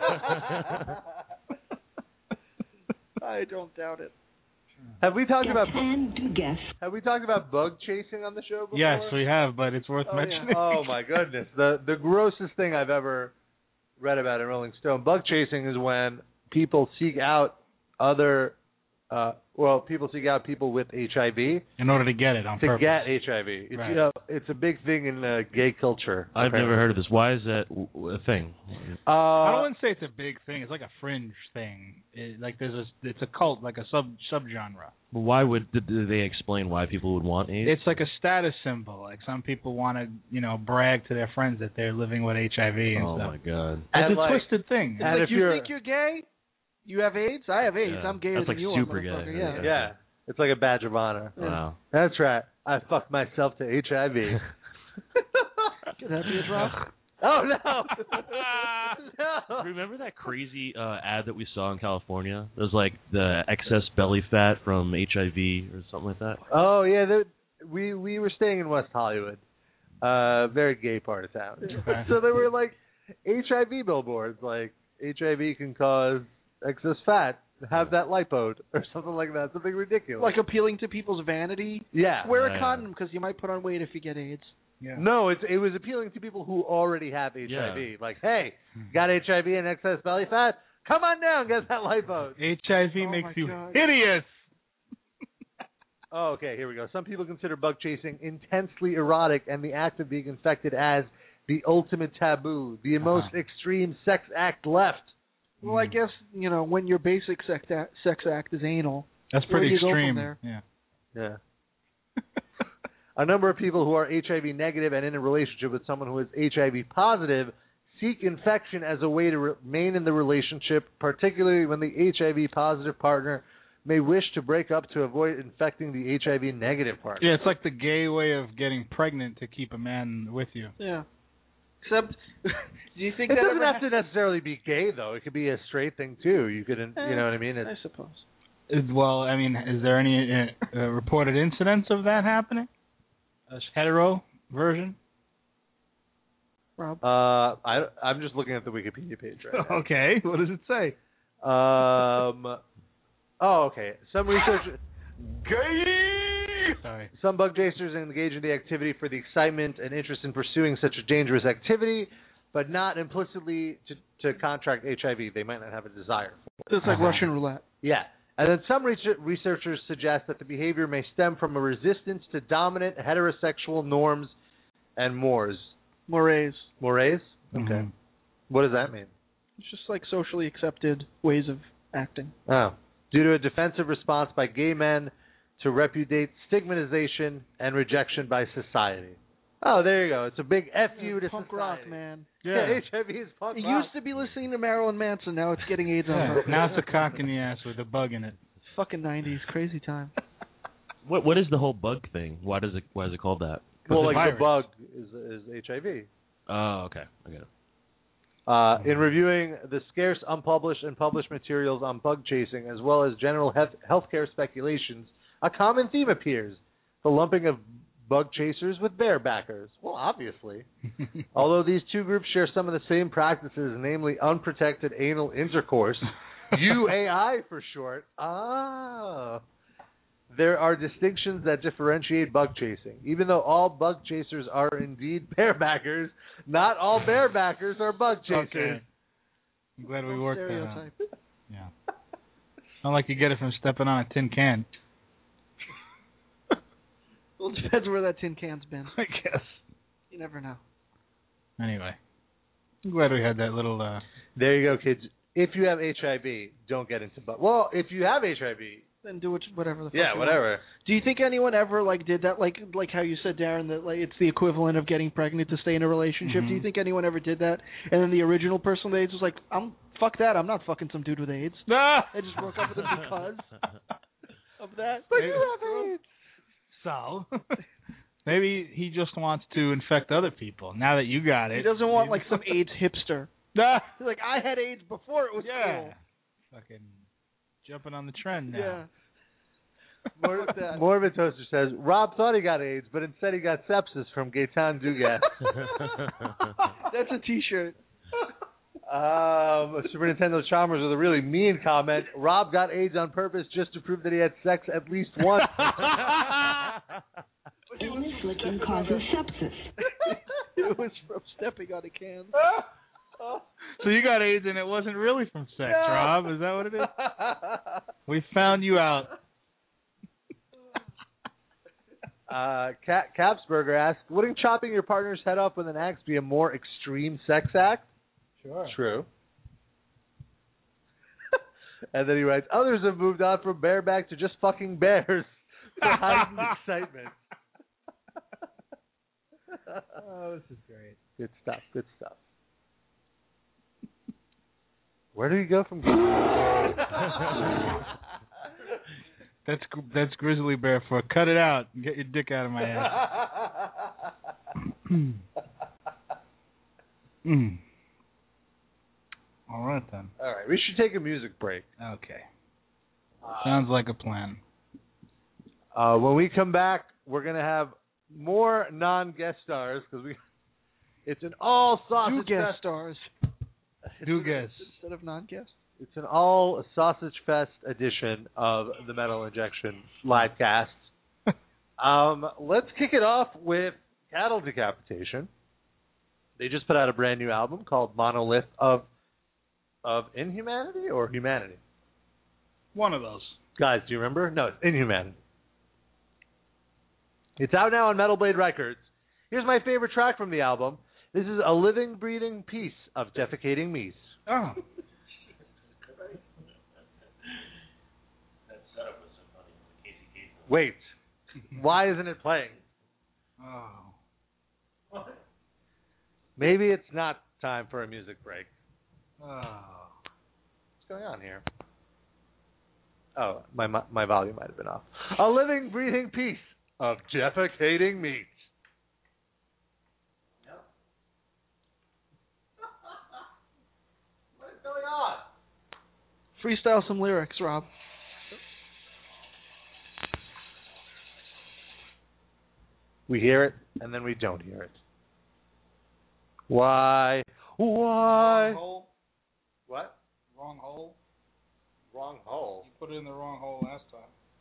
I don't doubt it. Have we talked about Gatan Dugas. Have we talked about bug chasing on the show before? Yes, we have, but it's worth Oh, yeah. mentioning. Oh my goodness. The the grossest thing I've ever read about in Rolling Stone. Bug chasing is when people seek out other uh well, people seek out people with H I V In order to get it on to purpose. get H I V. It's Right. you know, it's a big thing in uh, gay culture. I've apparently. never heard of this. Why is that w- a thing? Uh, I don't want to say it's a big thing. It's like a fringe thing. It, like there's a, it's a cult, like a sub subgenre. Why would did did they explain why people would want AIDS? It's like a status symbol. Like some people want to, you know, brag to their friends that they're living with H I V and oh stuff. my god. It's And a like- twisted thing. It's And like, if you you're- think you're gay? You have AIDS? I have AIDS. Yeah. I'm gayer That's than like you, super gay. motherfucker. Yeah. yeah. It's like a badge of honor. Wow. That's right. I fucked myself to H I V. Could that be a drop? Oh no! no. Remember that crazy uh, ad that we saw in California? It was like the excess belly fat from H I V or something like that. Oh yeah, the, we we were staying in West Hollywood, uh, very gay part of town. Okay. So there were like H I V billboards, like H I V can cause excess fat. Have that lipoed or something like that, something ridiculous. Like appealing to people's vanity. yeah. Wear a Yeah. condom because you might put on weight if you get AIDS. Yeah. No, it's it was appealing to people who already have H I V. Yeah. Like, hey, got H I V and excess belly fat? Come on down, get that lipoed. H I V Oh makes my you God. hideous. Oh, okay, here we go. Some people consider bug chasing intensely erotic and the act of being infected as the ultimate taboo, the most extreme sex act left. Well, I guess, you know, when your basic sex act, sex act is anal. That's Where pretty do you go from extreme. there? Yeah. Yeah. A number of people who are H I V negative and in a relationship with someone who is H I V positive seek infection as a way to remain in the relationship, particularly when the H I V positive partner may wish to break up to avoid infecting the H I V negative partner. Yeah, it's like the gay way of getting pregnant to keep a man with you. Yeah. Except, do you think It that doesn't ever have to necessarily be gay, though. It could be a straight thing, too. You could, you know what I mean? I It's, suppose. Uh, Well, I mean, is there any uh, uh, reported incidents of that happening? A hetero version? Rob? uh, I, I'm just looking at the Wikipedia page right now. Okay, what does it say? Um, oh, okay. Some research... Sorry. Some bug chasers engage in the activity for the excitement and interest in pursuing such a dangerous activity, but not implicitly to, to contract H I V. They might not have a desire for it. It's like Russian roulette. Yeah. And then some research- researchers suggest that the behavior may stem from a resistance to dominant heterosexual norms and mores. Mores. Mores? Okay. Mhm. What does that mean? It's just like socially accepted ways of acting. Oh. Due to a defensive response by gay men to repudiate stigmatization and rejection by society. Oh, there you go. It's a big F you to Punk society. rock, man. Yeah, H I V is punk It rock. used to be listening to Marilyn Manson. Now it's getting AIDS on Yeah. purpose. Now it's a cock in the ass with a bug in it. Fucking nineties. Crazy time. What what is the whole bug thing? Why does it why is it called that? Well, It's a like the bug virus. is, is H I V. Oh, okay. I get it. Uh, in reviewing the scarce unpublished and published materials on bug chasing, as well as general health healthcare speculations, a common theme appears: the lumping of bug chasers with barebackers. Well, obviously. Although these two groups share some of the same practices, namely unprotected anal intercourse, U A I for short, ah, there are distinctions that differentiate bug chasing. Even though all bug chasers are indeed barebackers, not all barebackers are bug chasers. Okay. I'm glad we worked that out. Stereotype. Yeah. Not like you get it from stepping on a tin can. Well, it depends where that tin can's been. I guess. You never know. Anyway. I'm glad we had that little uh There you go, kids. If you have H I V, don't get into bug. Well, if you have H I V, Then do it, whatever the fuck yeah, you whatever. want. Do you think anyone ever like did that? Like like how you said, Darren, that like it's the equivalent of getting pregnant to stay in a relationship. Mhm. Do you think anyone ever did that? And then the original person with AIDS was like, I'm fuck that. I'm not fucking some dude with AIDS. Ah! I just broke up with him because of that. But you have AIDS. So maybe he just wants to infect other people. Now that you got it, He doesn't want like some AIDS hipster. Ah! He's like, I had AIDS before it was Yeah. Fucking jumping on the trend cool. now. Yeah. More of that. Morbid Toaster says, Rob thought he got AIDS, but instead he got sepsis from Gaetan Dugas. That's a T-shirt. um, Super Nintendo Chalmers with a really mean comment. Rob got AIDS on purpose just to prove that he had sex at least once. Anus licking causes sepsis. It was from stepping on a can. So you got AIDS and it wasn't really from sex, No. Rob? Is that what it is? We found you out. uh, Cap- Capsberger asks, wouldn't chopping your partner's head off with an axe be a more extreme sex act? Sure. True. And then he writes, others have moved on from bareback to just fucking bears for heightened excitement. Oh, this is great. Good stuff, good stuff. Where do you go from That's that's Grizzly Bear for cut it out and get your dick out of my ass. Mm. All right, then. All right, we should take a music break. Okay. Sounds like a plan. Uh, when we come back, we're gonna have more non-guest stars because we. It's an all sausage New guest fest. stars Do guess. instead of non-guest. It's an all sausage fest edition of the Metal Injection live cast. um, let's kick it off with Cattle Decapitation. They just put out a brand new album called Monolith of of Inhumanity or Humanity. One of those. Guys, do you remember? No, it's Inhumanity. It's out now on Metal Blade Records. Here's my favorite track from the album. This is A Living, Breathing Piece of Defecating Meese. Oh. Wait, why isn't it playing? Oh. Maybe it's not time for a music break. Oh. What's going on here? Oh, my my volume might have been off. A living, breathing piece of defecating meat. Yep. What is going on? Freestyle some lyrics, Rob. We hear it, and then we don't hear it. Why? Why? Wrong hole. What? Wrong hole. Wrong hole. You put it in the wrong hole last time.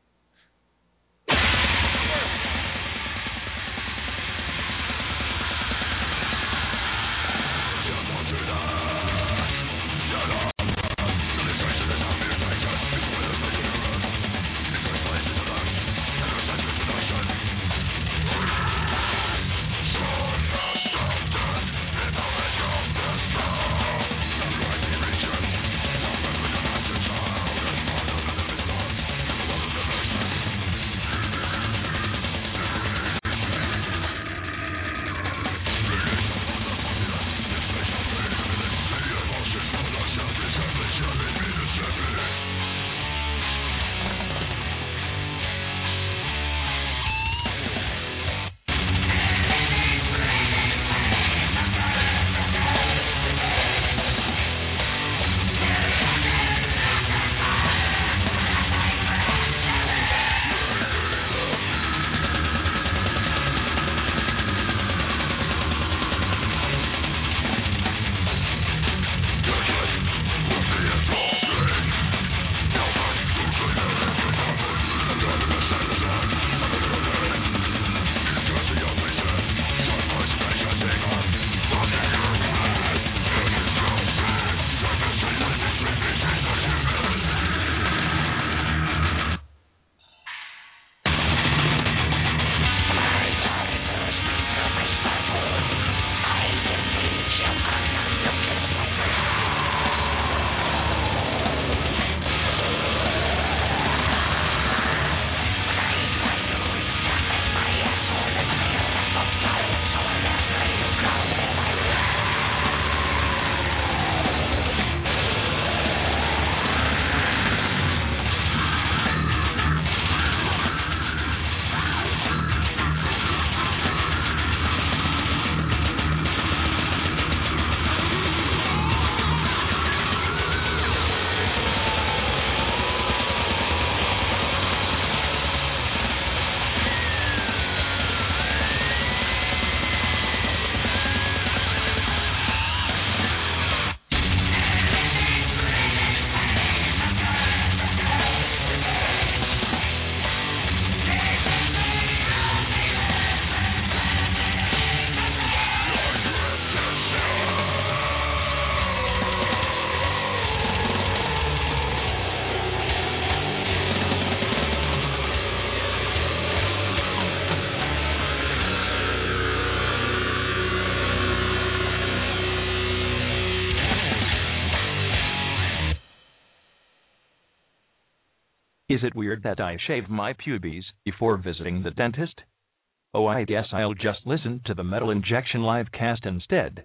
Is it weird that I shave my pubes before visiting the dentist? Oh, I guess I'll just listen to the Metal Injection live cast instead.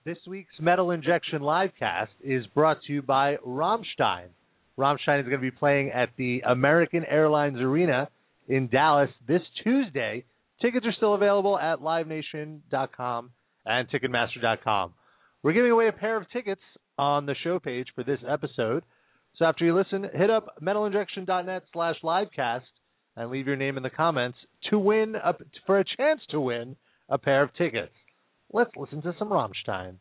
This week's Metal Injection Livecast is brought to you by Rammstein. Rammstein is going to be playing at the American Airlines Arena in Dallas this Tuesday. Tickets are still available at live nation dot com and ticketmaster dot com. We're giving away a pair of tickets on the show page for this episode. So after you listen, hit up metal injection dot net slash livecast and leave your name in the comments to win a, for a chance to win a pair of tickets. Let's listen to some Rammstein.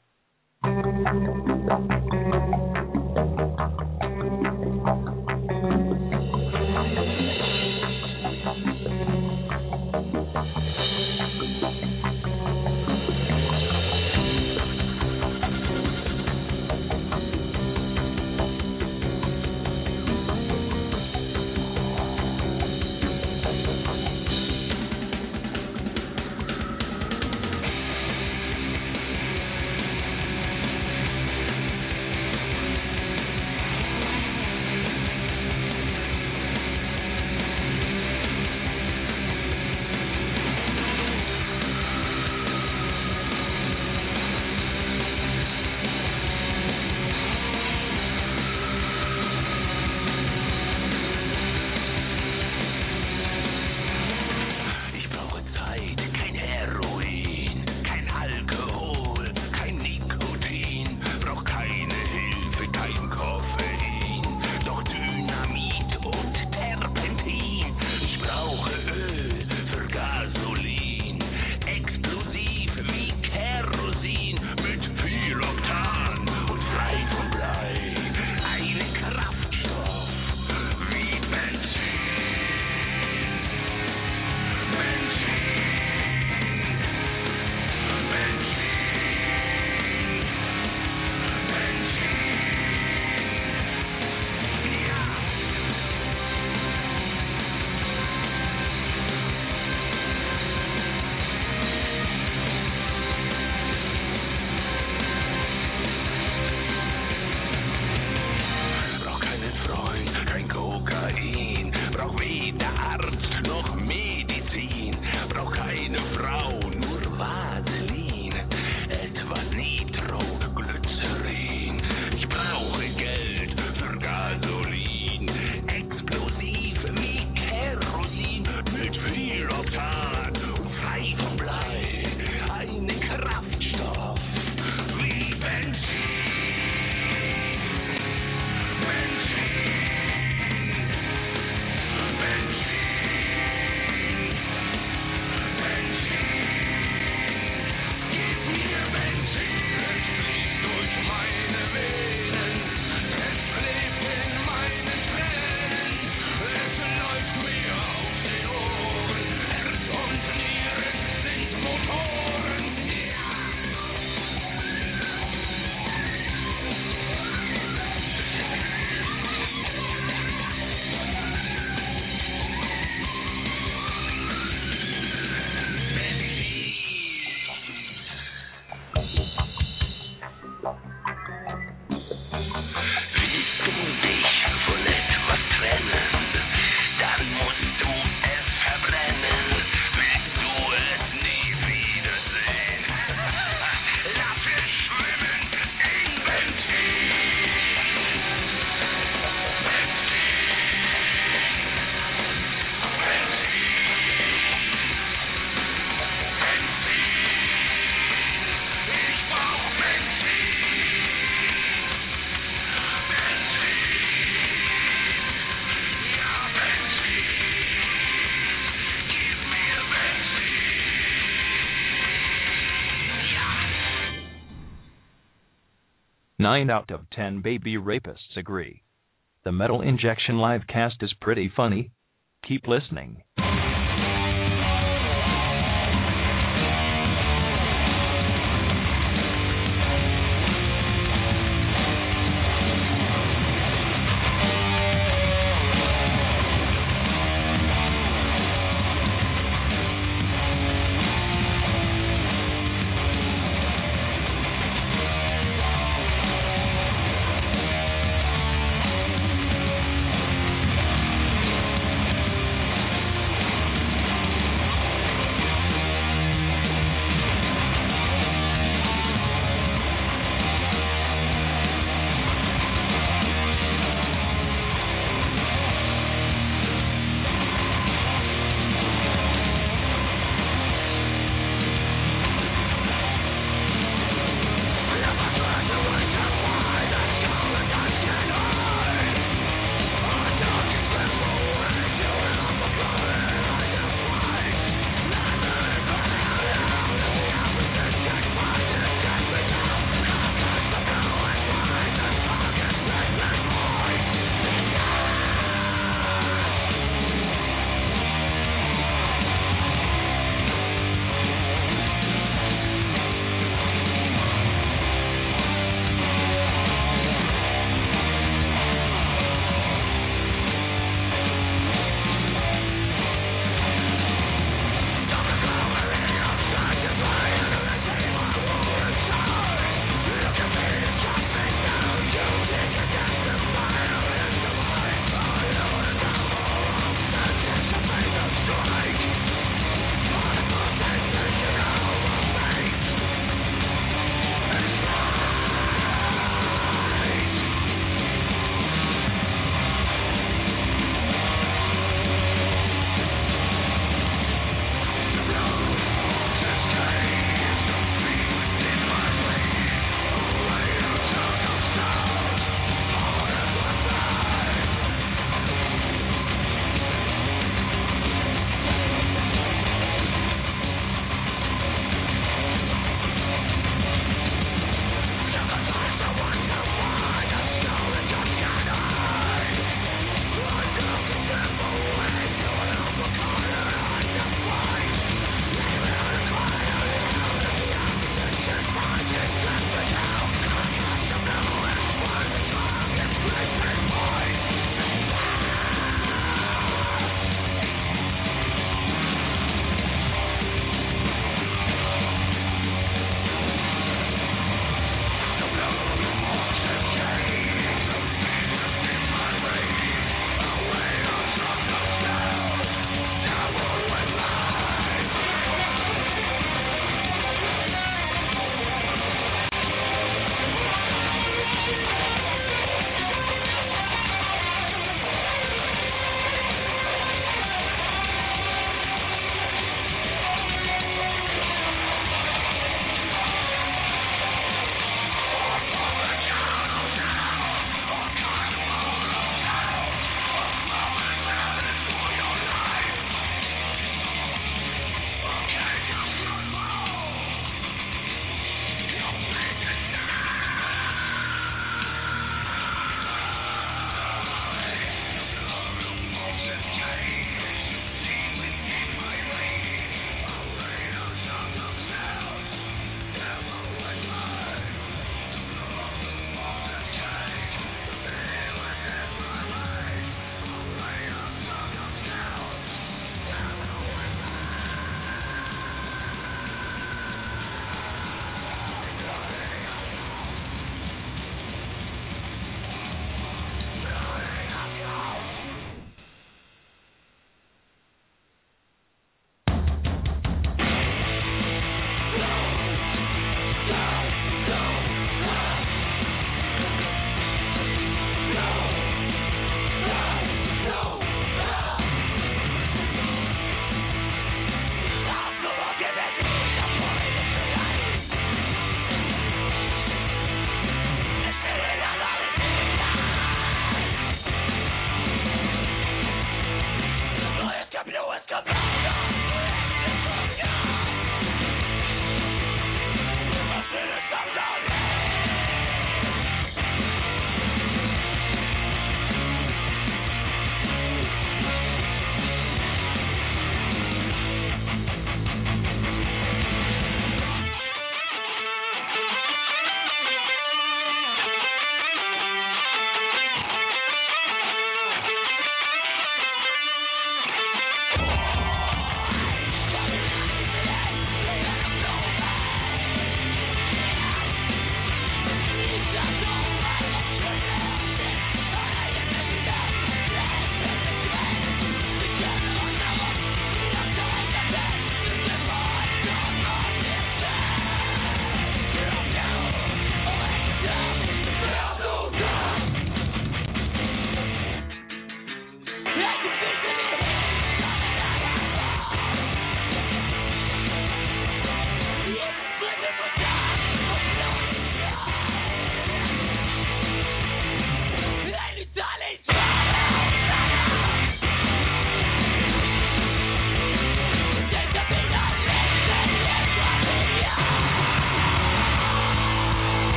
Nine out of ten baby rapists agree. The Metal Injection Livecast is pretty funny. Keep listening.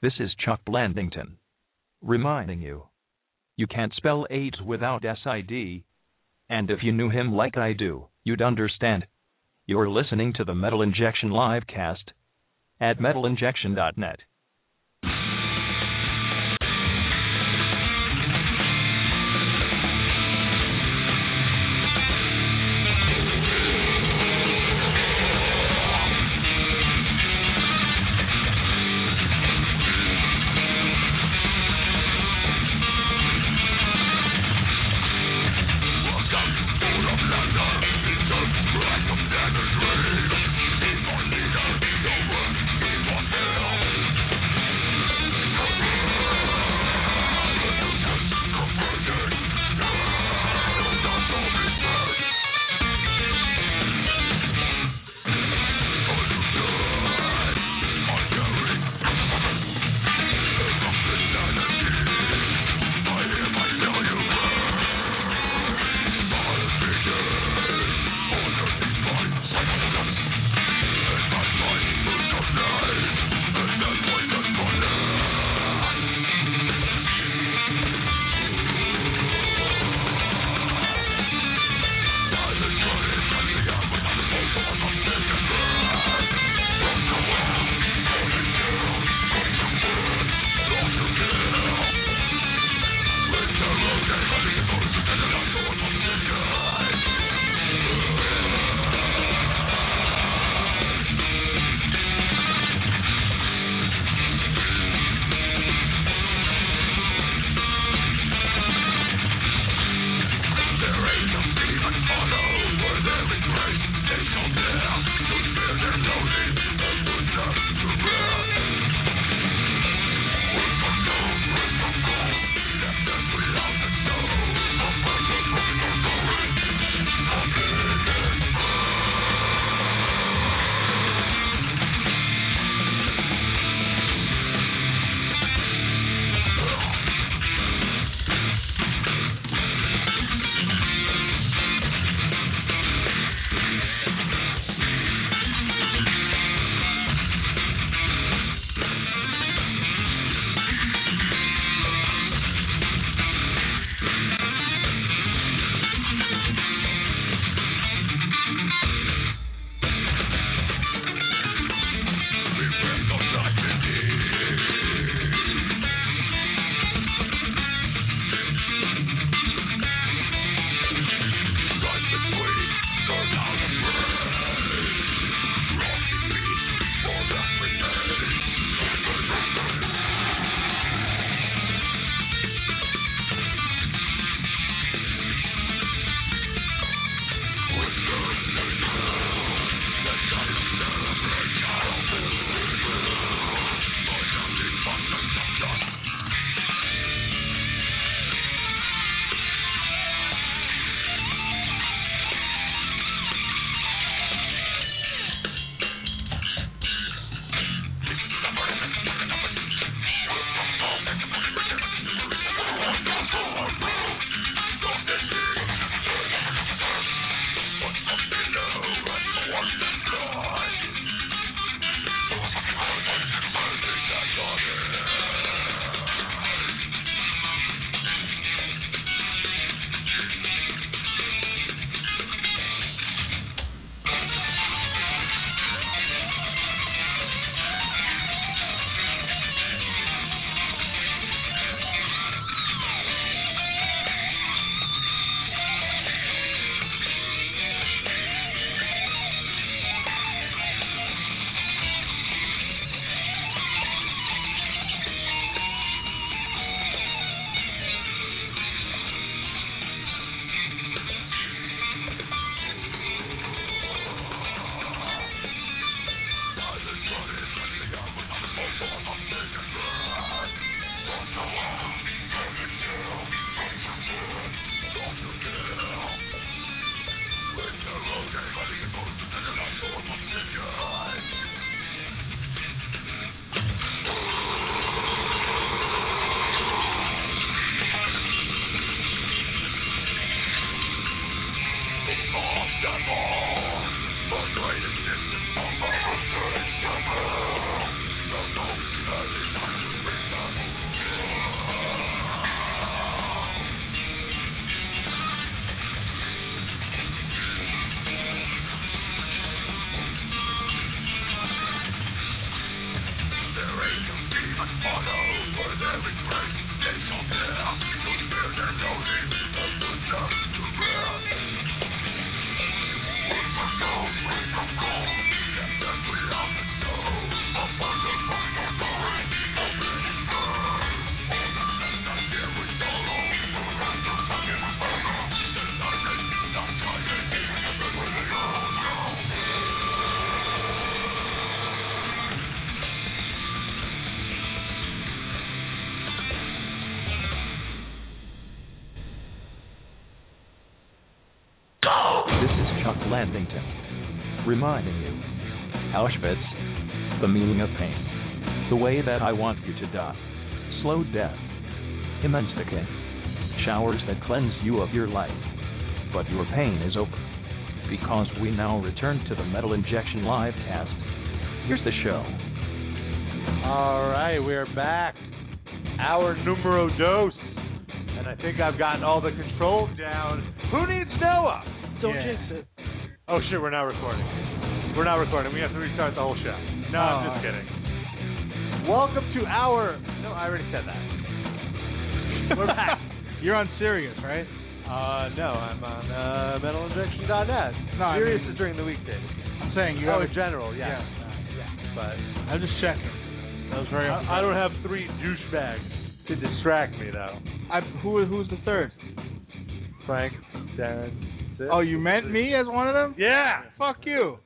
This is Chuck Blandington, reminding you, you can't spell AIDS without S I D, and if you knew him like I do, you'd understand. You're listening to the Metal Injection Livecast at metal injection dot net. Evil leader, the worst, evil hell. This is Chuck Landington, reminding you, Auschwitz, the meaning of pain, the way that I want you to die, slow death, immense decay, showers that cleanse you of your life, but your pain is over, because we now return to the Metal Injection live cast. Here's the show. All right, we're back. Hour numero dos. And I think I've gotten all the controls down. Who needs Noah? Don't Yeah. jinx it. Oh, shit, we're not recording. We're not recording. We have to restart the whole show. No, I'm just Oh. kidding. Welcome to our... No, I already said that. We're back. You're on Sirius, right? Uh, no, I'm on uh, metal injection dot net. No, I Sirius mean- is during the weekdays. I'm saying you Oh, have in a, general, yeah. Yeah. Uh, yeah. But I'm just checking. That was very. I, I don't have three douchebags to distract me, though. I, who who's the third? Frank, Darren. Sid. Oh, you meant me as one of them? Yeah. Fuck you.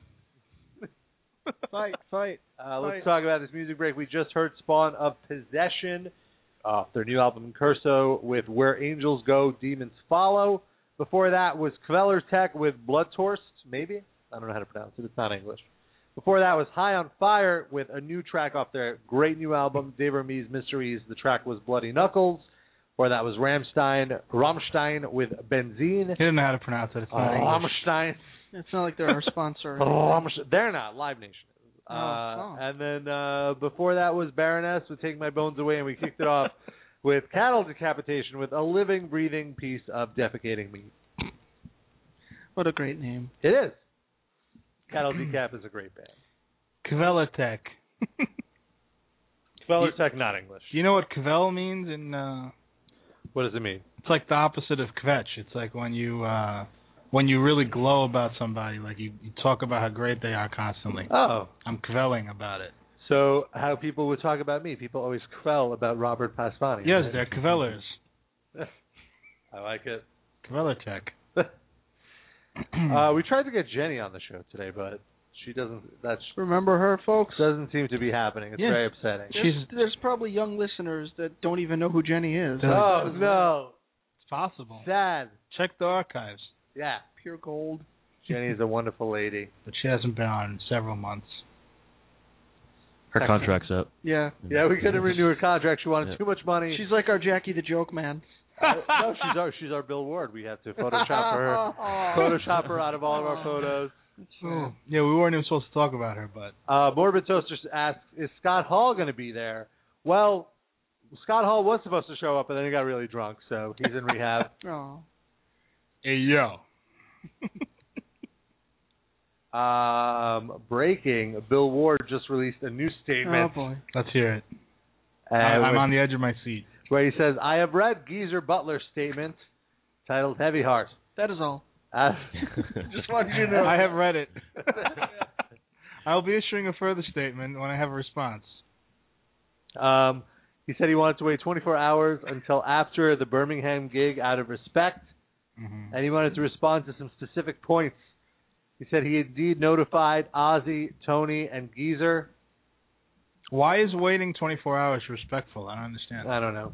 Fight, fight. Uh, let's Right. talk about this music break. We just heard Spawn of Possession off their new album Curso with Where Angels Go, Demons Follow. Before that was Kveller Tech with Bloodtorst, maybe? I don't know how to pronounce it. It's not English. Before that was High on Fire with a new track off their great new album, Dave Hermes Mysteries. The track was Bloody Knuckles. Before that was Rammstein, Rammstein with Benzene. He didn't know how to pronounce it. It's Uh, not English. Rammstein. It's not like they're our sponsor. Rammstein. They're not. Live Nation. Oh, Uh, oh. And then uh, before that was Baroness with Take My Bones Away, and we kicked it off with Cattle Decapitation with a living, breathing piece of defecating meat. What a great name. It is. Cattle Decap is a great band. Kvelertek. Kveller Tech, not English. Do you know what kvel means? In uh, What does it mean? it's like the opposite of kvetch. It's like when you uh, when you really glow about somebody, like you, you talk about how great they are constantly. Oh. I'm kvelling about it. So how people would talk about me. People always quell about Robert Pasvani. Yes, they're kvellers. I like it. Kvelertek. uh, we tried to get Jenny on the show today, but she doesn't. That's Remember her, folks? doesn't seem to be happening. It's Yeah. very upsetting. There's, She's- there's probably young listeners that don't even know who Jenny is. Does- Oh no, It's possible. sad. Check the archives. Yeah, Pure gold. Jenny is a wonderful lady. But she hasn't been on in several months. Her contract's up. Yeah. Yeah, we couldn't renew her contract. She wanted Yeah. too much money. She's like our Jackie the Joke Man. Uh, no, she's our she's our Bill Ward. We have to Photoshop her, Photoshop her out of all of our photos. Oh. Yeah, we weren't even supposed to talk about her, but Uh, Morbid Toaster asks, "Is Scott Hall going to be there?" Well, Scott Hall was supposed to show up, but then he got really drunk, so he's in rehab. Oh. hey yo. Um, breaking: Bill Ward just released a new Oh statement. boy. Let's hear it. uh, I, I'm where- on the edge of my seat. where he says, "I have read Geezer Butler's statement titled Heavy Heart. That is all. Uh, Just wanted you to know. I have read it. I'll be issuing a further statement when I have a response. um, he said he wanted to wait twenty-four hours until after the Birmingham gig out of respect, Mm-hmm. and he wanted to respond to some specific points. He said he indeed notified Ozzy, Tony, and Geezer. Why is waiting twenty-four hours respectful? I don't understand. I don't know.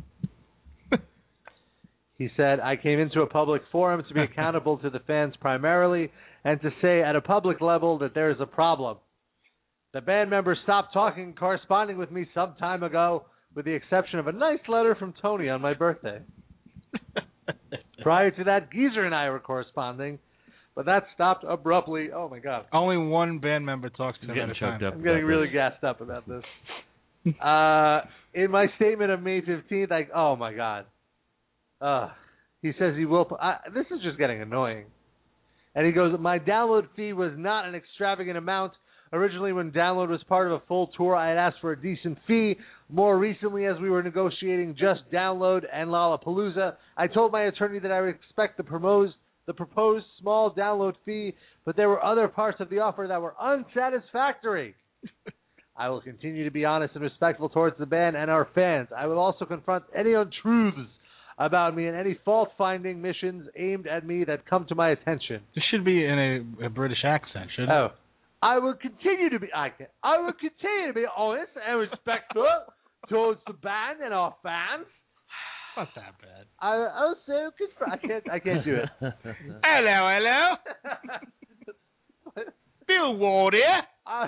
He said, I came into a public forum to be accountable to the fans primarily and to say at a public level that there is a problem. The band members stopped talking and corresponding with me some time ago, with the exception of a nice letter from Tony on my birthday. Prior to that, Geezer and I were corresponding, but that stopped abruptly. Oh, my God. Only one band member talks to I'm them at getting a time. choked up. I'm getting about really this. gassed up about this. Uh, in my statement of May fifteenth, I, oh, my God. Uh, he says he will. I, this is just getting annoying. And he goes, my download fee was not an extravagant amount, Originally, when Download was part of a full tour, I had asked for a decent fee. More recently, as we were negotiating just Download and Lollapalooza, I told my attorney that I would expect the proposed, the proposed small Download fee, but there were other parts of the offer that were unsatisfactory. I will continue to be honest and respectful towards the band and our fans. I will also confront any untruths about me and any fault-finding missions aimed at me that come to my attention. This should be in a, a British accent, shouldn't it? Oh. I will continue to be I, can, I will continue to be honest and respectful towards the band and our fans. Not that bad. I also confront I can't I can't do it. Hello, hello. Bill Ward here. I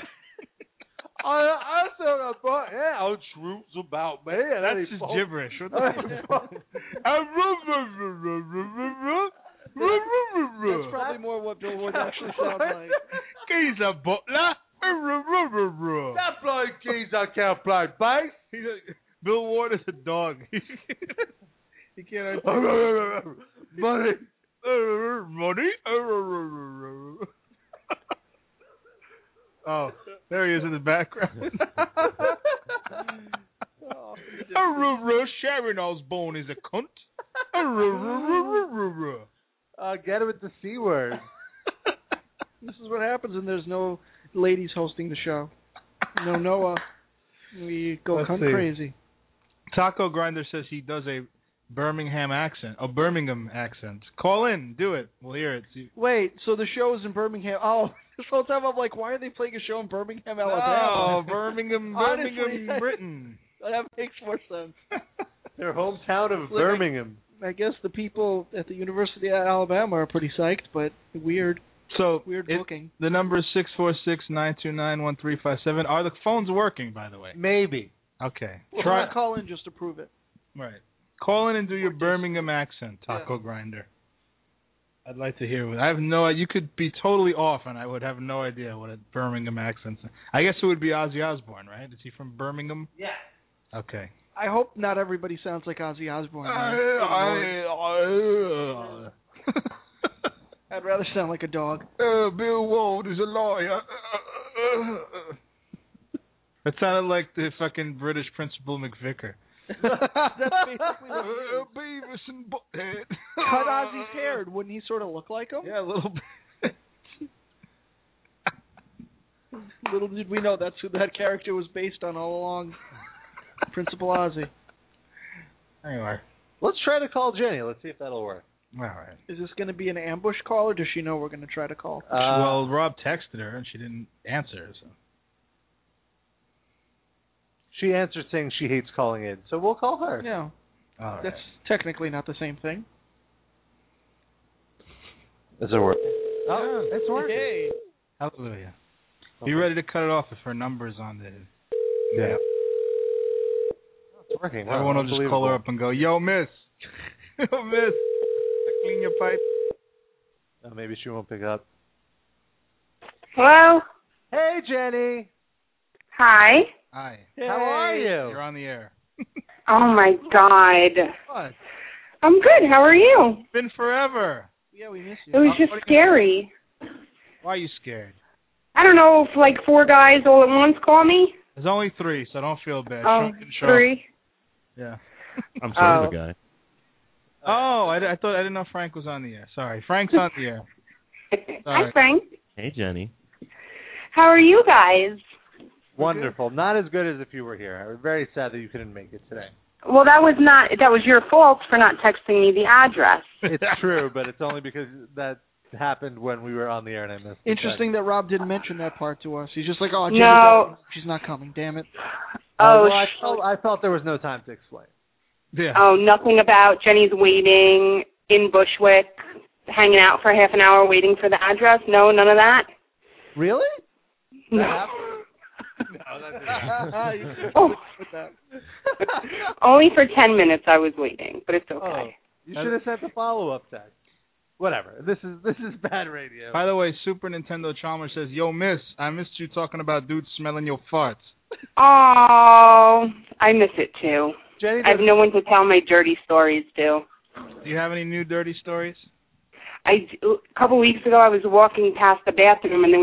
I also about yeah, untruths about me. And That's just fault. gibberish. What the fuck? That's probably more what Bill Ward actually sounds like. Geezer Butler. That bloke geezer can't play bass. He's a, Bill Ward is a dog. He can't. Money. Money. Oh, there he is in the background. oh, Sharon Osbourne is a cunt. uh, get him with the C word. This is what happens when there's no ladies hosting the show. No Noah. We go Let's cunt see. crazy. Taco Grinder says he does a Birmingham accent. A Birmingham accent. Call in. Do it. We'll hear it. See. Wait, so the show is in Birmingham. Oh, this whole time I'm like, why are they playing a show in Birmingham, Alabama? Oh, Birmingham, Honestly, Birmingham, Britain. That makes more sense. Their hometown of Like, Birmingham. I guess the people at the University of Alabama are pretty psyched, but weird. So Weird it, booking. the number is six four six, nine two nine, one three five seven. Are the phones working, by the way? Maybe. Okay. Well, Try. I'll call in just to prove it. Right. Call in and do your Birmingham accent, Taco Grinder. I'd like to hear it. I have no. You could be totally off, and I would have no idea what a Birmingham accent is. I guess it would be Ozzy Osbourne, right? Is he from Birmingham? Yeah. Okay. I hope not everybody sounds like Ozzy Osbourne. I'd rather sound like a dog. Uh, Bill Ward is a liar. That sounded like the fucking British Principal McVicker. That's basically what it is. Beavis and Butthead. Cut Ozzy's hair. Wouldn't he sort of look like him? Yeah, a little bit. Little did we know that's who that character was based on all along. Principal Ozzy. Anyway. Let's try to call Jenny. Let's see if that'll work. All right. Is this going to be an ambush call, or does she know we're going to try to call? Uh, well, Rob texted her, and she didn't answer. So. She answered saying she hates calling in, so we'll call her. Yeah. All right. That's technically not the same thing. Is it working? Oh, it's working. Hey. Hallelujah. Be ready to cut it off if her number's on the... Yeah. It's working. Wow, Everyone will just call her up and go, yo, miss. Yo, miss. Clean your pipe. Oh, maybe she won't pick up. Hello? Hey, Jenny. Hi. Hi. How are you? You're on the air. Oh, my God. What? I'm good. How are you? It's been forever. Yeah, we miss It you. was Uh, just what are you- scary. Why are you scared? I don't know if, like, four guys all at once call me. There's only three, so don't feel bad. Oh, Show- show- three. Yeah. I'm sort of Oh. a guy. Oh, I, I thought I didn't know Frank was on the air. Sorry, Frank's on the air. Hi, Frank. Hey, Jenny. How are you guys? Wonderful. Not as good as if you were here. I'm very sad that you couldn't make it today. Well, that was not, that was your fault for not texting me the address. It's true, but it's only because that happened when we were on the air and I missed it. Interesting that Rob didn't mention that part to us. He's just like, oh, Jenny, No. she's not coming. Damn it. Uh, Oh, well, I, sh- felt, I felt there was no time to explain. Yeah. oh, nothing about Jenny's waiting in Bushwick, hanging out for half an hour waiting for the address? No, none of that? Really? No. No, that didn't Oh. With that. Only for ten minutes I was waiting, but it's okay. Oh, you should have sent the follow-up text. Whatever. This is this is bad radio. By the way, Super Nintendo Chalmers says, yo, miss, I missed you talking about dudes smelling your farts. Oh, I miss it too. Jenny, I have no one to tell my dirty stories to. Do you have any new dirty stories? I, a couple weeks ago, I was walking past the bathroom, and there was a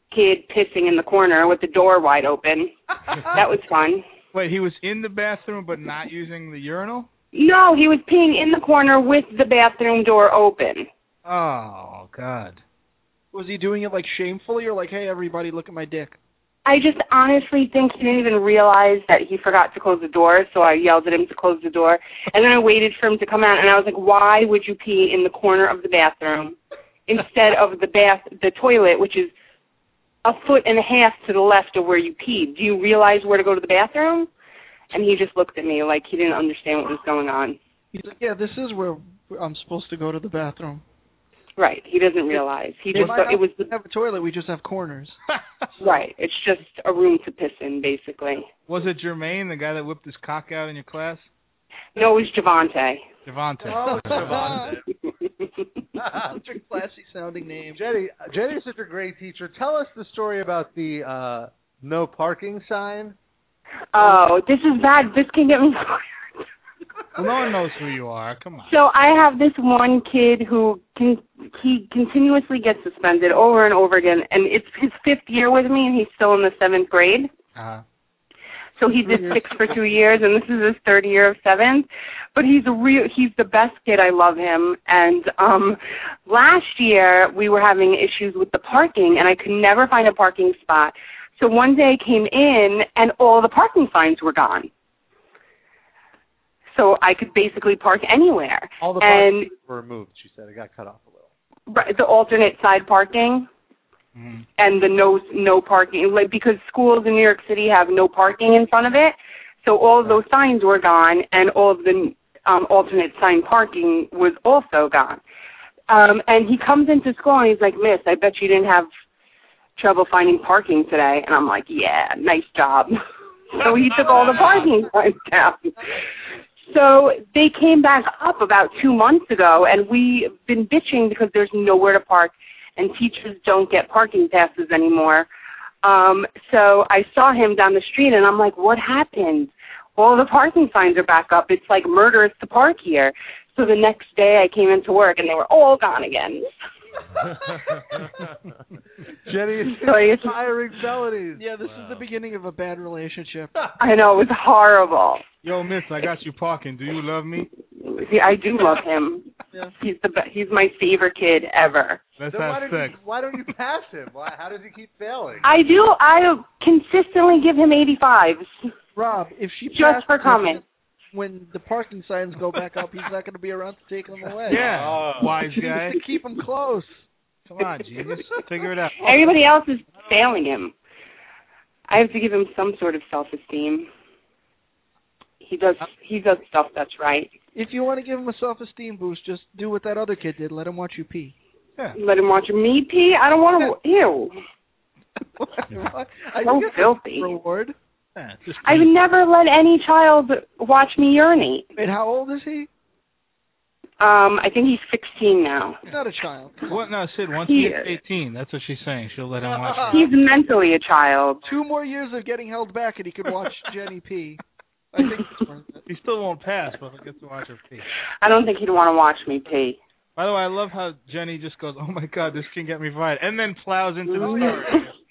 kid pissing in the corner with the door wide open. That was fun. Wait, he was in the bathroom but not using the urinal? No, he was peeing in the corner with the bathroom door open. Oh, God. Was he doing it like shamefully or like, hey, everybody, look at my dick? I just honestly think he didn't even realize that he forgot to close the door, so I yelled at him to close the door. And then I waited for him to come out, and I was like, why would you pee in the corner of the bathroom instead of the bath, the toilet, which is a foot and a half to the left of where you peed? Do you realize where to go to the bathroom? And he just looked at me like he didn't understand what was going on. He's like, yeah, this is where I'm supposed to go to the bathroom. Right. He doesn't realize. He just thought it was the, have a toilet. We just have corners. Right. It's just a room to piss in, basically. Was it Jermaine, the guy that whipped his cock out in your class? No, it was Javante. Javante. Oh, Javante. Such a classy sounding name. Jenny, Jenny is such a great teacher. Tell us the story about the uh, no parking sign. Oh, this is bad. This can get me fired. Well, no one knows who you are. Come on. So I have this one kid who can, he continuously gets suspended over and over again, and it's his fifth year with me, and he's still in the seventh grade. Uh-huh. So he did six for two years, and this is his third year of seventh. But he's a real, he's the best kid. I love him. And um, last year we were having issues with the parking, and I could never find a parking spot. So one day I came in, and all the parking signs were gone. So I could basically park anywhere. All the and parking were removed, she said. It got cut off a little. right, the alternate side parking. Mm-hmm. And the no no parking, like because schools in New York City have no parking in front of it, so all of those signs were gone, and all of the um, alternate sign parking was also gone. Um, and he comes into school and he's like, "Miss, I bet you didn't have trouble finding parking today." And I'm like, "Yeah, nice job." So he took all the parking signs down. So they came back up about two months ago, and we've been bitching because there's nowhere to park. And teachers don't get parking passes anymore. Um, so I saw him down the street, and I'm like, what happened? All the parking signs are back up. It's like murderous to park here. So the next day I came into work, and they were all gone again. Jenny is so hiring felonies. Yeah, this wow. is the beginning of a bad relationship. I know, it was horrible. Yo, miss, I got you parking. Do you love me? Yeah, I do love him. Yeah. He's the be- he's my favorite kid ever. Let's then have why, don't sex. you, why don't you pass him? Why, how does he keep failing? I do. I consistently give him eighty-fives. Rob, if she just for comment. When the parking signs go back up, he's not going to be around to take them away. Yeah, oh. wise guy. To keep them close. Come on, genius. Figure it out. Everybody else is failing him. I have to give him some sort of self-esteem. He does he does stuff that's right. If you want to give him a self-esteem boost, just do what that other kid did. Let him watch you pee. Yeah. Let him watch me pee? I don't want to. Ew. I So think filthy. Reward. Yeah, just I've never let any child watch me urinate. Wait, how old is he? Um, I think he's sixteen now. He's not a child. What? No, Sid, once He he's is. eighteen, that's what she's saying. She'll let him watch her. He's mentally a child. Two more years of getting held back, and he could watch Jenny pee. I think it's worth it. He still won't pass, but he'll get to watch her pee. I don't think he'd want to watch me pee. By the way, I love how Jenny just goes, "Oh my God, this can get me fired," and then plows into the story.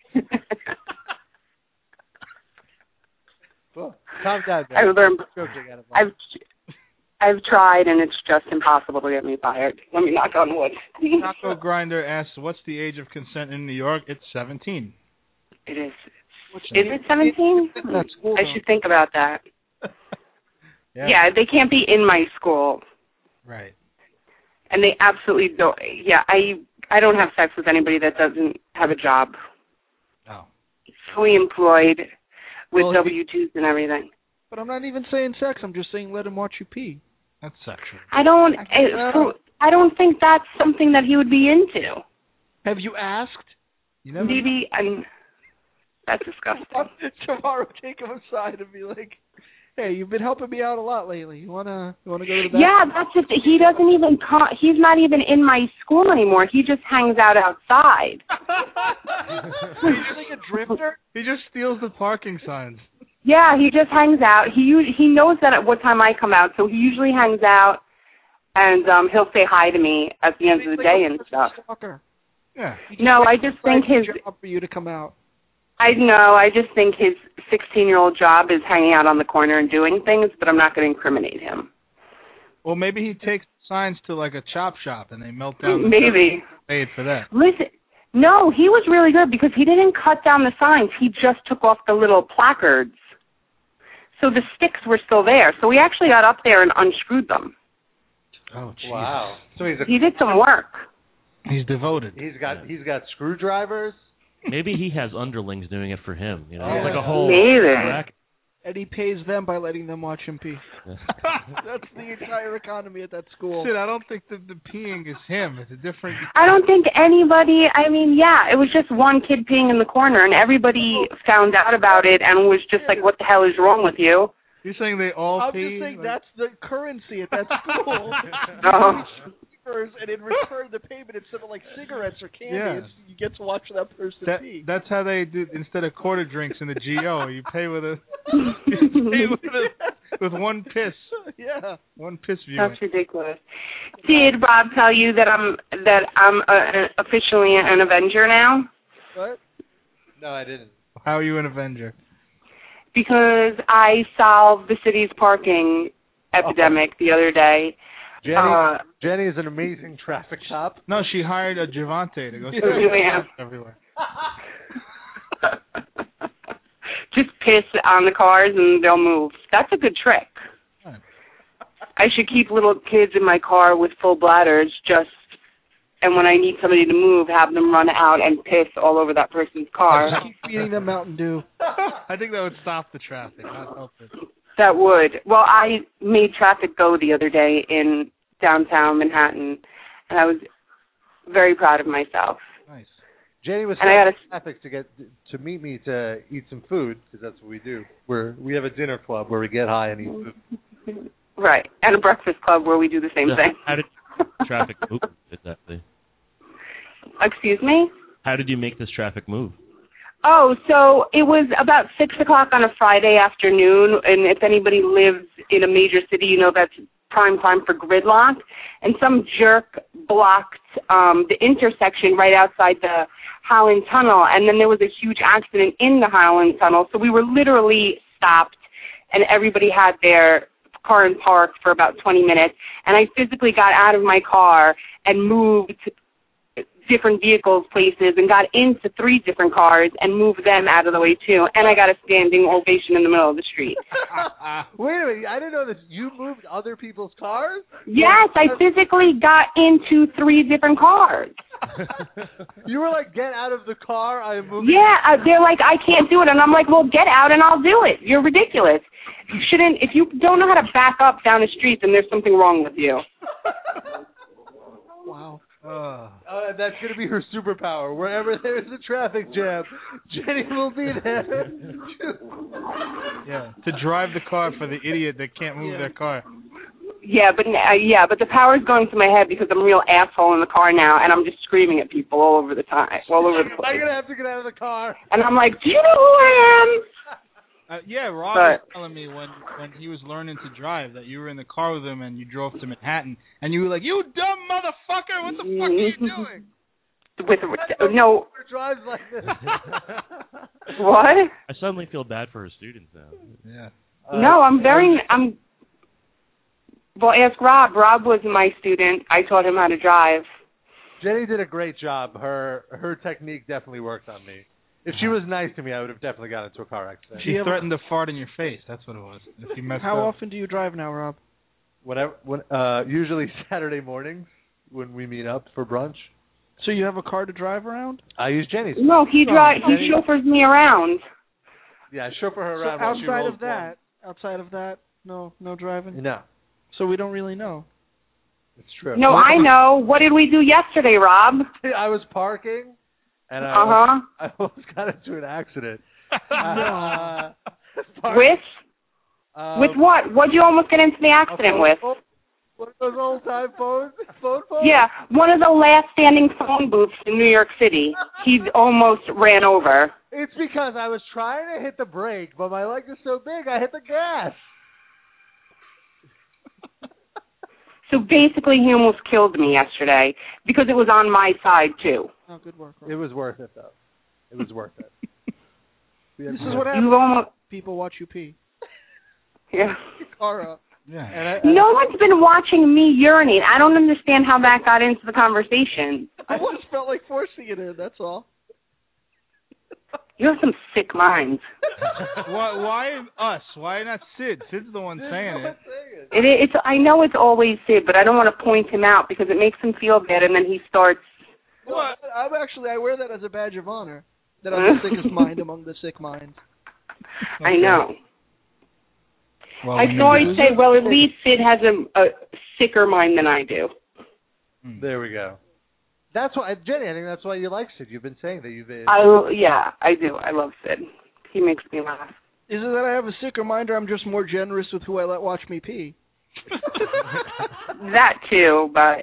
Well, calm down. I've learned. Joking out of I've I've tried, and it's just impossible to get me fired. Let me knock on wood. Taco Grinder asks, "What's the age of consent in New York?" It's seventeen. It is. Is it seventeen? That's cool, I should think about that. Yeah. Yeah, they can't be in my school, Right. and they absolutely don't. Yeah, I I don't have sex with anybody that doesn't have a job. Oh. Fully employed with Well, W twos and everything. But I'm not even saying sex. I'm just saying let him watch you pee. That's sexual. I don't. I- I, for, I don't think that's something that he would be into. Have you asked? You never. Maybe I'm. That's disgusting. Tomorrow, take him aside and be like, "Hey, you've been helping me out a lot lately. You wanna you wanna go to the bathroom?" Yeah, that's just. He doesn't even. Con- he's not even in my school anymore. He just hangs out outside. He's like a drifter. He just steals the parking signs. Yeah, he just hangs out. He us- he knows that at what time I come out, so he usually hangs out, and um he'll say hi to me at the end of the day and stuff. Stalker. Yeah. No, I just think his job for you to come out. I know, I just think his sixteen-year-old job is hanging out on the corner and doing things, but I'm not going to incriminate him. Well, maybe he takes signs to like a chop shop and they melt down. The Maybe. Paid for that. Listen, no, he was really good because he didn't cut down the signs. He just took off the little placards. So the sticks were still there. So we actually got up there and unscrewed them. Oh, Jesus. Wow. So he's a, He did some work. He's devoted. he's got he's got screwdrivers. Maybe he has underlings doing it for him. You know, Oh, it's like a whole maybe. racket. And he pays them by letting them watch him pee. Yeah. That's the entire economy at that school. Sid, I don't think that the peeing is him. It's a different. I don't think anybody, I mean, yeah, it was just one kid peeing in the corner, and everybody found out about it and was just like, what the hell is wrong with you? You're saying they all I'm pee? just saying Like- that's the currency at that school. Oh. And in return, the payment instead of like cigarettes or candy, Yeah. it's, you get to watch that person That, pee. that's how they do. Instead of quarter drinks in the G O, you pay with a you pay with a, with one piss, Yeah. one piss viewing. That's ridiculous. Did Rob tell you that I'm that I'm uh, officially an Avenger now? What? No, I didn't. How are you an Avenger? Because I solved the city's parking epidemic the other day. Jenny, Uh, Jenny is an amazing traffic cop. No, she hired a Javante to go Yeah. everywhere. Just piss on the cars and they'll move. That's a good trick. Right. I should keep little kids in my car with full bladders just, and when I need somebody to move, have them run out and piss all over that person's car. Keep feeding them Mountain Dew. I think that would stop the traffic, not help it. That would. Well, I made traffic go the other day in downtown Manhattan, and I was very proud of myself. Nice. Jenny was And I gotta- traffic to get to meet me to eat some food because that's what we do. We're we have a dinner club where we get high and eat food. Right, and a breakfast club where we do the same So thing. How did traffic move exactly? Excuse me? How did you make this traffic move? Oh, so it was about six o'clock on a Friday afternoon, and if anybody lives in a major city, you know that's prime time for gridlock. And some jerk blocked um, the intersection right outside the Holland Tunnel, and then there was a huge accident in the Holland Tunnel. So we were literally stopped, and everybody had their car in park for about twenty minutes. And I physically got out of my car and moved different vehicles places and got into three different cars and moved them out of the way too. And I got a standing ovation in the middle of the street. Wait a minute, I didn't know that you moved other people's cars? Yes, I physically got into three different cars. You were like, get out of the car, I am moving. Yeah, uh, they're like, I can't do it. And I'm like, well, get out and I'll do it. You're ridiculous. You shouldn't, if you don't know how to back up down the street, then there's something wrong with you. Wow. Uh, Uh, that's going to be her superpower. Wherever there's a traffic jam, Jenny will be there. yeah, to drive the car for the idiot that can't move their car. Yeah, but uh, yeah, but the power's going to my head because I'm a real asshole in the car now, and I'm just screaming at people all over the time, all over the I'm place. going to have to get out of the car. And I'm like, do you know who I am? Uh, yeah, Rob But- was telling me when when he was learning to drive that you were in the car with him and you drove to Manhattan and you were like, "You dumb motherfucker! What the fuck are you doing?" With no, Drives like this. what? I suddenly feel bad for her students now. Yeah. Uh, No, I'm very, I'm. Well, ask Rob. Rob was my student. I taught him how to drive. Jenny did a great job. Her her technique definitely worked on me. If she was nice to me, I would have definitely gotten into a car accident. She threatened to fart in your face. That's what it was. If you messed How up. often do you drive now, Rob? Whenever, when, uh, usually Saturday mornings when we meet up for brunch. So you have a car to drive around? I use Jenny's. No, he drives. Jenny- He chauffeurs me around. Yeah, I chauffeur her So around while she outside rolls of that, outside of that, no, no driving. one. No, So we don't really know. it's true. No, I know. What did we do yesterday, Rob? I was parking, and I, Uh huh. I almost got into an accident. uh, park- With um, with what? What'd you almost get into the a accident phone- with? phone- One of those old time phones, phone phones. Yeah, one of the last standing phone booths in New York City. He almost ran over. It's because I was trying to hit the brake, but my leg is so big, I hit the gas. So basically, he almost killed me yesterday because it was on my side too. Oh, good work. It was worth it, though. It was worth it. This is what happens. You almost, People watch you pee. yeah. Cara. Yeah. And I, and No one's been watching me urinate. I don't understand how that got into the conversation. I just felt like forcing it in. That's all. You have some sick minds. why, why us? Why not Sid? Sid's the one saying it. It, it's. I know it's always Sid, but I don't want to point him out because it makes him feel bad, and then he starts. No, I'm actually, I wear that as a badge of honor, that I'm the sickest mind among the sick minds. I know. Well, I when can you always do- say, well, at least Sid has a, a sicker mind than I do. there we go. That's why, Jenny, I think that's why you like Sid. You've been saying that you've been... I yeah, I do. I love Sid. He makes me laugh. Is it that I have a sicker mind, or I'm just more generous with who I let watch me pee? That too, but...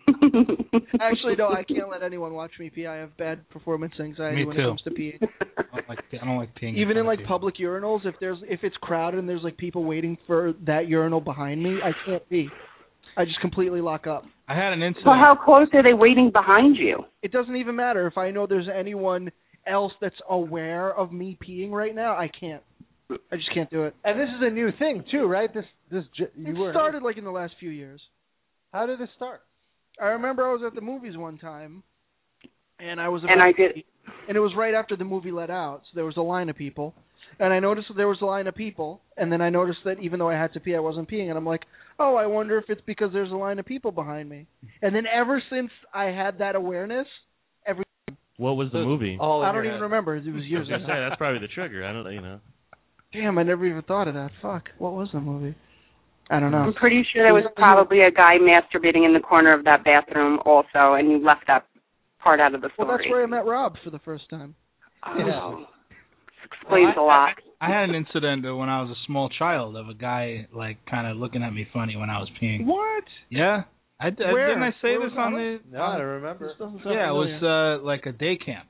Actually, no, I can't let anyone watch me pee. I have bad performance anxiety Me when too. it comes to peeing. I don't like, I don't like peeing. Even in front of like people. public urinals, if there's if it's crowded and there's like people waiting for that urinal behind me, I can't pee. I just completely lock up. I had an incident. Well, how close are they waiting behind you? It doesn't even matter if I know there's anyone else that's aware of me peeing right now. I can't. I just can't do it. And this is a new thing, too, right? This, this, you It were... started like in the last few years. How did it start? I remember I was at the movies one time, and I was about And I to did. pee, and it was right after the movie let out, so there was a line of people, and I noticed that there was a line of people, and then I noticed that even though I had to pee, I wasn't peeing, and I'm like, oh, I wonder if it's because there's a line of people behind me. And then ever since I had that awareness, every What was the movie? All in I don't your even head. remember. It was I was years gonna ago. say that's probably the trigger. I don't, you know. Damn, I never even thought of that. Fuck. What was the movie? I don't know. I'm pretty sure there was probably a guy masturbating in the corner of that bathroom also, and you left that part out of the Well, story. that's where I met Rob for the first time. Oh, Yeah. this explains Well, a lot. I, I had an incident when I was a small child of a guy like kind of looking at me funny when I was peeing. What? Yeah, I, I Where? didn't I say Where this was on that? the? No, I don't remember. This doesn't sound Yeah, it familiar. was uh, like a day camp,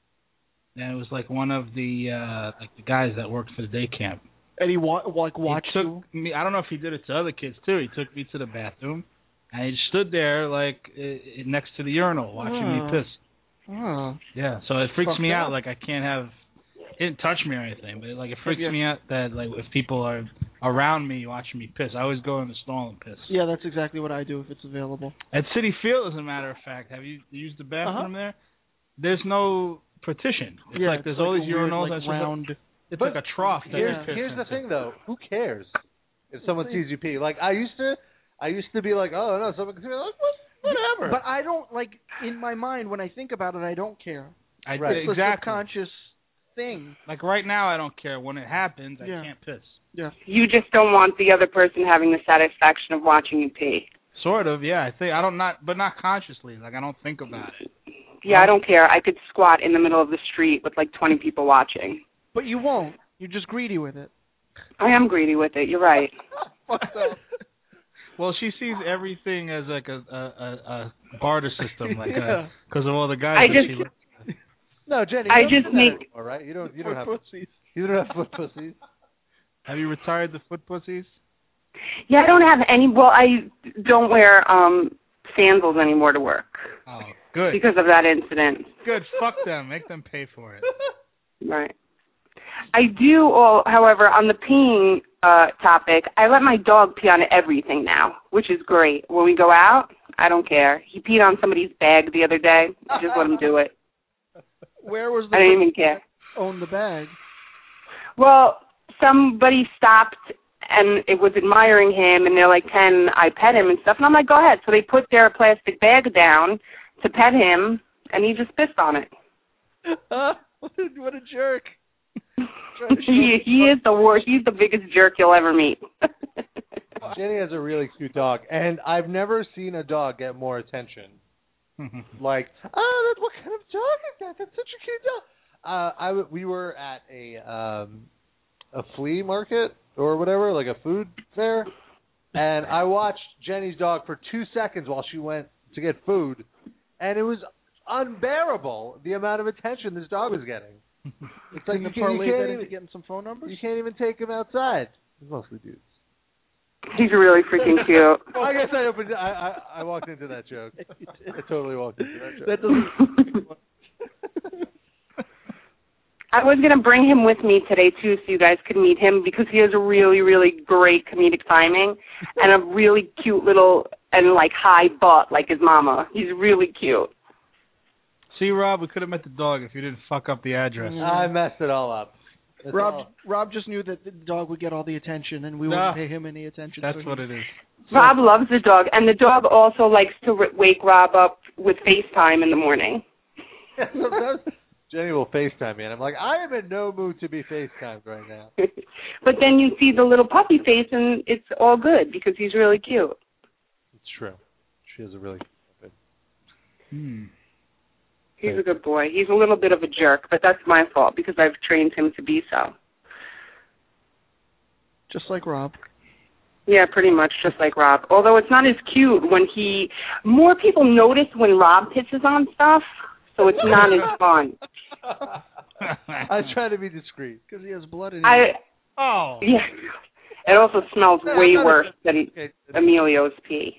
and it was like one of the uh, like the guys that worked for the day camp. And he wa- like watched he you. took me. I don't know if he did it to other kids too. He took me to the bathroom, and he just stood there like uh, next to the urinal watching Oh. me piss. Oh. Yeah, so it freaks Fucked me out. up. Like I can't have. It didn't touch me or anything, but like it freaks Yeah. me out that like if people are around me watching me piss, I always go in the stall and piss. Yeah, that's exactly what I do if it's available. At City Field, as a matter of fact, have you used the bathroom Uh-huh. there? There's no partition. It's yeah, like there's it's all like these a weird, urinals. like, that's just round. Like, it's But like a trough. That Here's, you piss here's the into. thing, though. Who cares if someone sees you pee? Like, I used to I used to be like, oh, no, someone can see me. Like, what? Whatever. But I don't like in my mind when I think about it, I don't care. I Right. It's a exactly. subconscious thing. Like right now, I don't care. When it happens, I Yeah. can't piss. Yeah. You just don't want the other person having the satisfaction of watching you pee. Sort of, yeah. I think I don't not, but not consciously. Like I don't think about it. Yeah, I don't care. I could squat in the middle of the street with like twenty people watching. But you won't. You're just greedy with it. I am greedy with it. You're right. Fucked up. Well, she sees everything as like a a, a, a barter system, like Yeah. because of all the guys I that just- she. Look- no, Jenny. I you don't just do that make- anymore, right? You don't. You don't have. pussies. You don't have foot pussies. Have you retired the foot pussies? Yeah, I don't have any. Well, I don't wear um sandals anymore to work Oh, good. because of that incident. Good. Fuck them. Make them pay for it. Right. I do, all, however, on the peeing uh, topic, I let my dog pee on everything now, which is great. When we go out, I don't care. He peed on somebody's bag the other day. I just let him do it. Where was the I didn't even care. own the bag? Well, somebody stopped and it was admiring him, and they're like, can I pet him and stuff? And I'm like, go ahead. So they put their plastic bag down to pet him, and he just pissed on it. what, a, what a jerk. he he is the worst. He's the biggest jerk you'll ever meet. Jenny has a really cute dog, and I've never seen a dog get more attention. Like, oh, that, what kind of dog is that? That's such a cute dog. Uh, I w- we were at a um, a flea market or whatever, like a food fair, and I watched Jenny's dog for two seconds while she went to get food, and it was unbearable the amount of attention this dog was getting. It's like Can you, the can, you parlay can't that even into getting some phone numbers? you can't even take him outside. It's mostly dudes. He's really freaking cute. I guess I opened. I, I I walked into that joke. I totally walked into that joke. That doesn't. I was going to bring him with me today, too, so you guys could meet him, because he has a really, really great comedic timing and a really cute little and, like, high butt like his mama. He's really cute. See, Rob, we could have met the dog if you didn't fuck up the address. I messed it all up. It's Rob all- Rob just knew that the dog would get all the attention, and we No. wouldn't pay him any attention. That's so what he, it is. Rob loves the dog, and the dog also likes to r- wake Rob up with FaceTime in the morning. Sometimes Jenny will FaceTime me, and I'm like, I am in no mood to be FaceTimed right now. But then you see the little puppy face, and it's all good because he's really cute. It's true. She is a really good. Hmm. He's a good boy. He's a little bit of a jerk, but that's my fault because I've trained him to be so. just like Rob. Yeah, pretty much just like Rob. Although it's not as cute when he... More people notice when Rob pisses on stuff, so it's not as fun. I try to be discreet. Because he has blood in him. I... Oh. Yeah. It also smells way worse than Emilio's pee.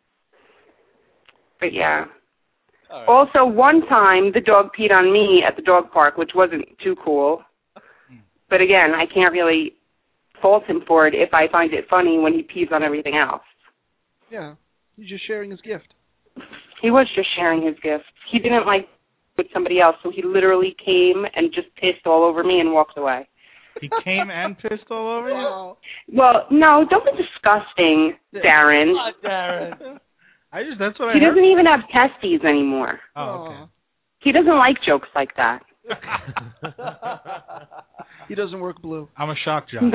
But yeah. Right. Also, one time the dog peed on me at the dog park, which wasn't too cool. But again, I can't really fault him for it if I find it funny when he pees on everything else. Yeah, he's just sharing his gift. He was just sharing his gift. He didn't like with somebody else, so he literally came and just pissed all over me and walked away. He came and pissed all over you? Wow. Well, no, don't be disgusting, Darren. Oh, Darren. I just, that's what I He heard. doesn't even have testes anymore. Oh, okay. He doesn't like jokes like that. He doesn't work blue. I'm a shock jock.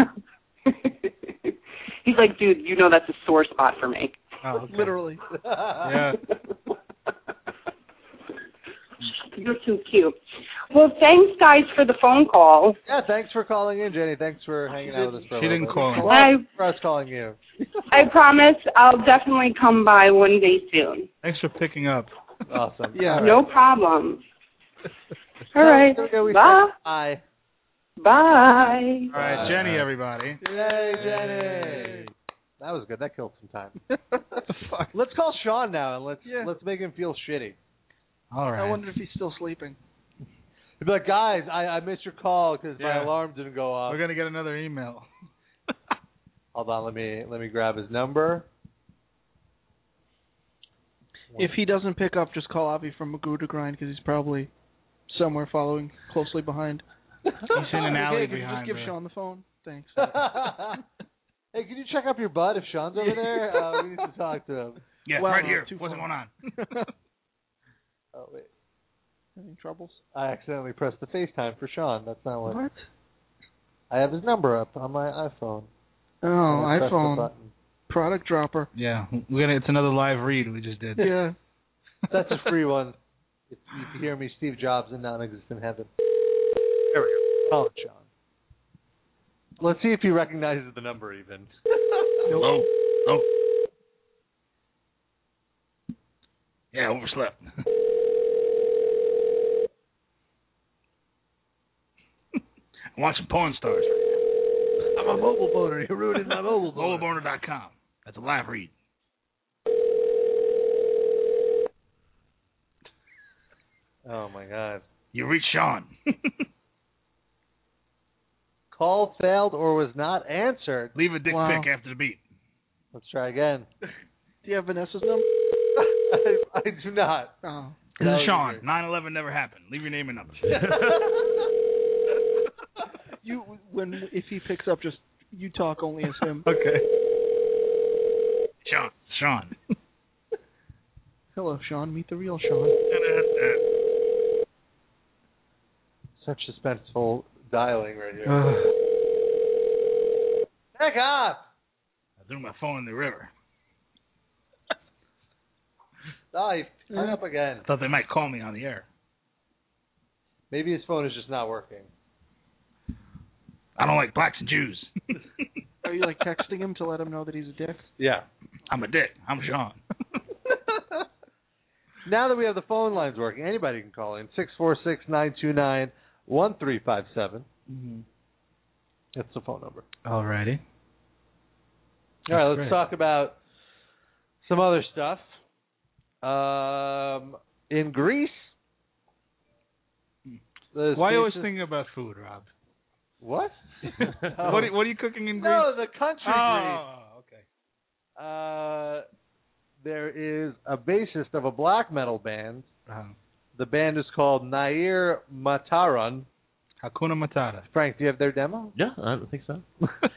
He's like, dude, you know that's a sore spot for me. Oh, okay. Literally. Yeah. You're too cute. Well, thanks, guys, for the phone call. Yeah, thanks for calling in, Jenny. Thanks for hanging out with us for a She little didn't bit. call in. Well, I, for us calling you. I promise I'll definitely come by one day soon. Thanks for picking up. Awesome. Yeah. All right. No problem. All right. Okay, we Bye. say Bye. Bye. All right, Jenny, everybody. Yay, Jenny. That was good. That killed some time. What the fuck? Let's call Sean now and let's Yeah. let's make him feel shitty. All right. I wonder if he's still sleeping. He'd be like, guys, I, I missed your call because my Yeah. alarm didn't go off. We're going to get another email. Hold on, let me let me grab his number. If he doesn't pick up, just call Avi from Magoo to Grind because he's probably somewhere following closely behind. He's in an alley Okay, can you behind just give her. Sean the phone? Thanks. Hey, can you check up your butt if Sean's over there? Uh, we need to talk to him. Yeah, Well, right uh, here. too What's far. going on? Oh wait, Any troubles? I accidentally pressed the FaceTime for Sean. That's not what. What? I have his number up on my iPhone. Oh, I pressed the iPhone. button. Product dropper. Yeah, we're gonna. It's another live read we just did. Yeah. That's a free one. If you can hear me, Steve Jobs in non-existent heaven. There we go. Call it Sean. Let's see if he recognizes the number even. Oh, oh. Yeah, overslept. I want some porn stars. I'm a mobile boner. You're ruining my mobile boner. mobile boner dot com. That's a live read. Oh my God. You reach Sean. Call failed or was not answered. Leave a dick Wow. pic after the beep. Let's try again. Do you have Vanessa's number? I, I do not. Oh. This That is was Sean. weird. nine eleven never happened. Leave your name and number. You when if he picks up, just you talk only as him. Okay. Sean. Sean. Hello, Sean. Meet the real Sean. Such suspenseful dialing right here. Pick up! I threw my phone in the river. Oh, he hung up again. I thought they might call me on the air. Maybe his phone is just not working. I don't like blacks and Jews. Are you like texting him to let him know that he's a dick? Yeah. I'm a dick. I'm Sean. Now that we have the phone lines working, anybody can call in. six four six, nine two nine, one three five seven. Mm-hmm. That's the phone number. Alrighty. All right, let's great. talk about some other stuff. Um, in Greece. the Why are you always spaces- thinking about food, Rob? What? What, are, what are you cooking in Greece? No, the country Oh, okay. Greece. Uh, there is a bassist of a black metal band. Uh-huh. The band is called Nair Mataron. Hakuna Matata. Frank, do you have their demo? Yeah, I don't think so.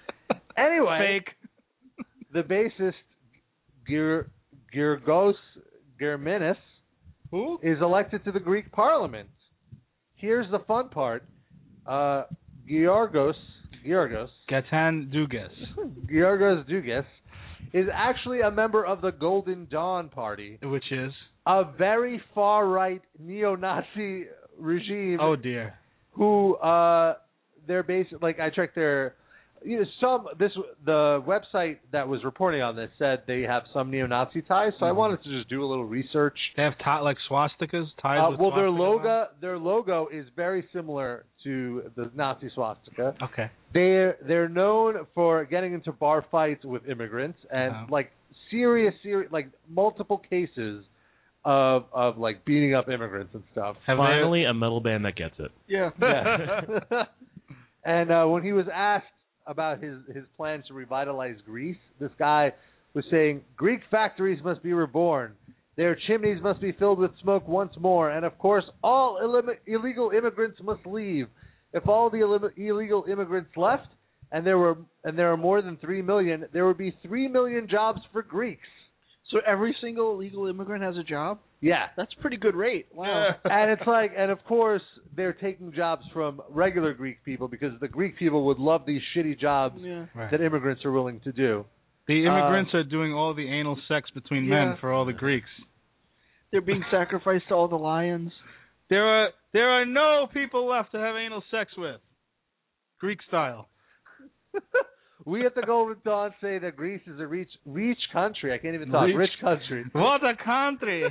Anyway, Fake. the bassist Gir- Girgos Germenis Who? is elected to the Greek parliament. Here's the fun part. Uh, Georgos, Georgos, Gatan Dugas. Georgos Dougas is actually a member of the Golden Dawn Party, Which is? a very far-right neo-Nazi regime Oh, dear. who uh, they're based, like I checked their, you know, some, this, the website that was reporting on this said they have some neo-Nazi ties, so I Mhm. wanted to just do a little research. They have ta- like swastikas tied Uh, with well, their swastika on? logo, their logo is very similar to the Nazi swastika. Okay. They're they're known for getting into bar fights with immigrants and Uh-huh. like serious, serious, like multiple cases of of like beating up immigrants and stuff. Have they- Finally, a metal band that gets it. Yeah. Yeah. And uh, when he was asked about his his plans to revitalize Greece, this guy was saying Greek factories must be reborn. Their chimneys must be filled with smoke once more, and of course, all illim- illegal immigrants must leave. If all the illim- illegal immigrants left, and there were and there are more than three million, there would be three million jobs for Greeks. So every single illegal immigrant has a job? Yeah, That's a pretty good rate. Wow. and it's like, and of course, they're taking jobs from regular Greek people because the Greek people would love these shitty jobs Yeah. Right. that immigrants are willing to do. The immigrants are doing all the anal sex between Yeah. men for all the Greeks. They're being sacrificed to all the lions. There are there are no people left to have anal sex with. Greek style. We at the Golden Dawn say that Greece is a rich, rich country. I can't even talk. Rich. Rich country. What a country!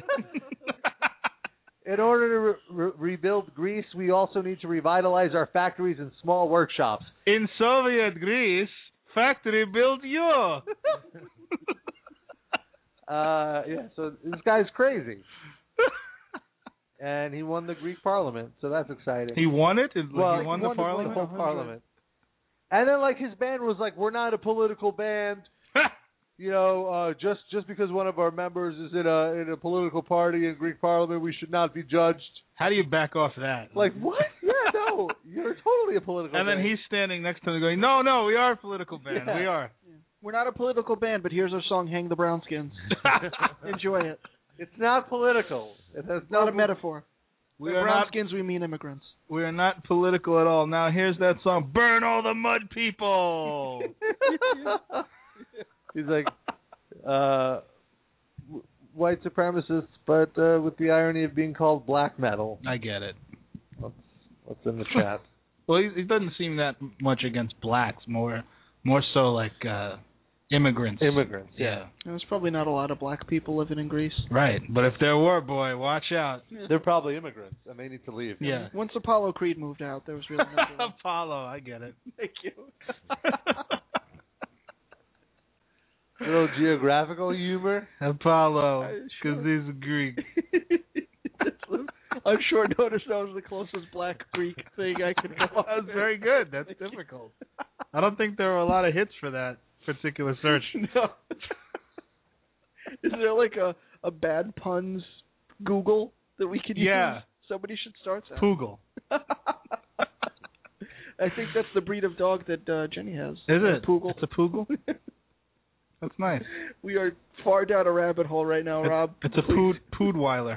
In order to re- re- rebuild Greece, we also need to revitalize our factories and small workshops. In Soviet Greece, factory built you. Uh, yeah, so this guy's crazy. And he won the Greek parliament, so that's exciting. He won it. Like, well, he won the parliament. whole parliament. And then, like, his band was like, we're not a political band. You know, uh, just just because one of our members is in a in a political party in Greek parliament, we should not be judged. How do you back off that? Like, what? Yeah, no, you're totally a political and band. then he's standing next to him going, no, no, we are a political band. Yeah. We are. We're not a political band, but here's our song, Hang the Brownskins. Enjoy it. It's not political. It has It's not no a metaphor. We By are not Brownskins, we mean immigrants. we are not political at all. Now here's that song, Burn All the Mud People. He's like, uh, w- white supremacists, but uh, with the irony of being called black metal. I get it. What's, what's in the chat? Well, he, he doesn't seem that much against blacks. More, more so like uh, immigrants. Immigrants, Yeah. There's probably not a lot of black people living in Greece. Right. But if there were, boy, watch out. They're probably immigrants, and they need to leave. Yeah. Once Apollo Creed moved out, there was really nothing left. Apollo, I get it. Thank you. Little geographical humor. Apollo, because he's Greek. On short notice, that was the closest black Greek thing I could come up That was with. very good. That's difficult. I don't think there were a lot of hits for that particular search. No. Is there like a, a bad puns Google that we could Yeah. use? Somebody should start that. Poogle. I think that's the breed of dog that uh, Jenny has. Is Uh, it? Poogle. It's a Poogle? That's nice. We are far down a rabbit hole right now, Rob. It's a Please. pood, Poodweiler.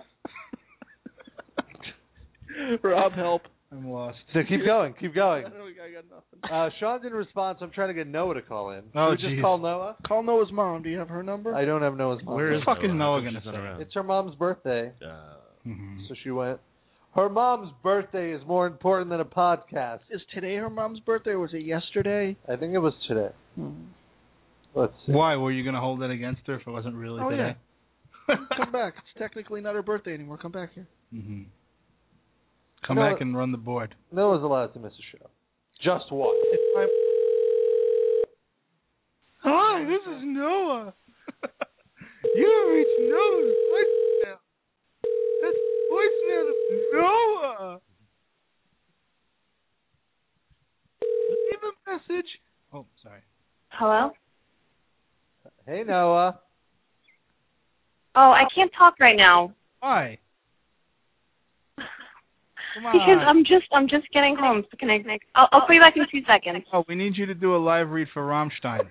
Rob, help. I'm lost. So keep going, keep going. I, don't know, I got nothing. Uh, Sean didn't respond, so I'm trying to get Noah to call in. Oh, Should we geez. just call Noah? Call Noah's mom. Do you have her number? I don't have Noah's mom. Where is fucking Noah Noah? gonna She's not say? around. It's her mom's birthday, Uh, Mm-hmm. so she went. Her mom's birthday is more important than a podcast. Is today her mom's birthday, or was it yesterday? I think it was today. Hmm. Let's see. Why? Were you going to hold it against her if it wasn't really Oh, today? Come back. It's technically not her birthday anymore. Come back here. Mm-hmm. Come No. back and run the board. Noah's allowed to miss a show. Just one. If I'm- Hi, this is Noah. You have reached Noah's voicemail. That's voicemail of Noah. Leave a message. Oh, sorry. Hello? Hey, Noah. Oh, I can't talk right now. Why? Come on. Because I'm just I'm just getting home. So can I, I'll, I'll call you back in two seconds. Oh, we need you to do a live read for Rammstein.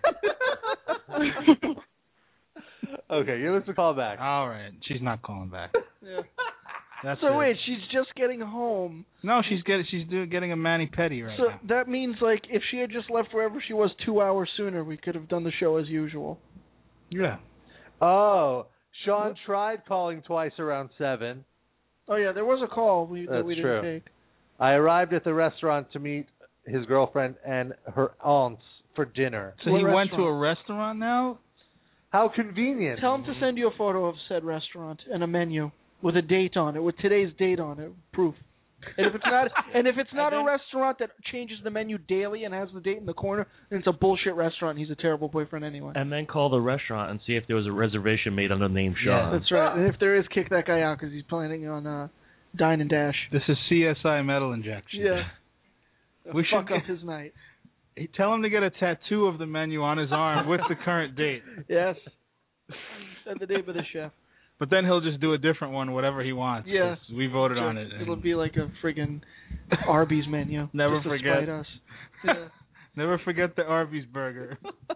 Okay, give us a call back. All right. She's not calling back. Yeah. That's So it. wait, she's just getting home. No, she's getting she's doing getting a mani pedi right So now. that means like if she had just left wherever she was two hours sooner, we could have done the show as usual. Yeah. Oh, Sean tried calling twice around seven. Oh yeah, there was a call we, that That's we didn't true. take. I arrived at the restaurant to meet his girlfriend and her aunts for dinner. So What he went to restaurant? a restaurant now? How convenient. Tell him to send you a photo of said restaurant and a menu with a date on it, with today's date on it, proof. And if it's not, and if it's not a restaurant that changes the menu daily and has the date in the corner, then it's a bullshit restaurant. And he's a terrible boyfriend anyway. And then call the restaurant and see if there was a reservation made under the name Sean. That's right. And if there is, kick that guy out because he's planning on uh, dine and dash. This is C S I metal injection. Yeah. We Fuck should up his night. Hey, tell him to get a tattoo of the menu on his arm with the current date. Yes. And the name of the chef. But then he'll just do a different one, whatever he wants. Yeah. 'Cause we voted Sure. on it. It'll be like a friggin' Arby's menu. Never just to forget. spite us. Yeah. Never forget the Arby's burger.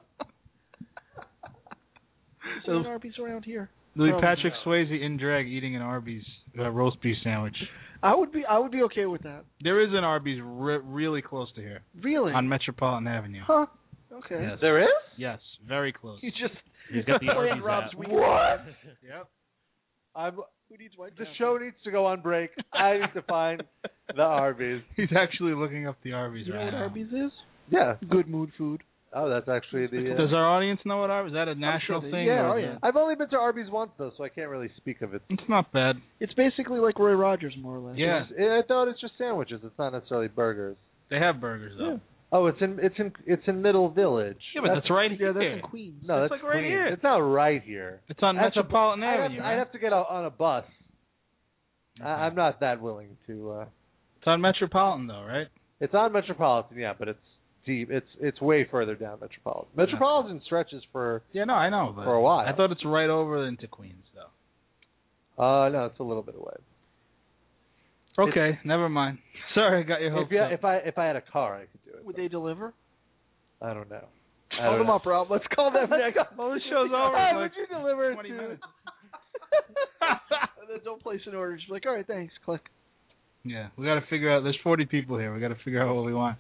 So an Arby's around here. Louis Probably Patrick not. Swayze in drag eating an Arby's uh, roast beef sandwich. I would be I would be okay with that. There is an Arby's re- really close to here. Really? On Metropolitan Avenue. Huh. Okay. Yes. There is? Yes, very close. You just He's got the playing Arby's Rob's app. weekend. What? Yep. I'm, Who needs white the Castle? show needs to go on break. I need to find the Arby's. He's actually looking up the Arby's You know right what now. Arby's is? Yeah. Good mood food. Oh, that's actually the... Uh, Does our audience know what Arby's? Is that a national sure they- thing? yeah, or oh, is yeah. it- I've only been to Arby's once, though, so I can't really speak of it. It's not bad. It's basically like Roy Rogers, more or less. Yeah. It's- I thought it's just sandwiches. It's not necessarily burgers. They have burgers though. Yeah. Oh, it's in it's in it's in Middle Village. Yeah, but that's, right Yeah, here. that's in Queens. No, That's that's like right Queens. here. It's not right here. It's on That's a- Metropolitan I'd have, Avenue. to, man. I'd have to get a, on a bus. I, I'm not that willing to. Uh, It's on Metropolitan though, right? it's on Metropolitan, yeah, but it's deep. It's it's way further down Metropolitan. Metropolitan stretches for. Yeah, no, I know. But For a while. I thought it's right over into Queens though. Uh, no, it's a little bit away. Okay, never mind. Sorry, I got your hopes If, you, up. if I if I had a car, I could do it. Would they deliver? I don't know. I Call don't them know. up, Rob. Let's call them next. Well, the show's over Hey, in would like you deliver it twenty to? minutes. And then don't place an order. Just be like, all right, thanks. Click. Yeah, we got to figure out. There's forty people here. We got to figure out what we want.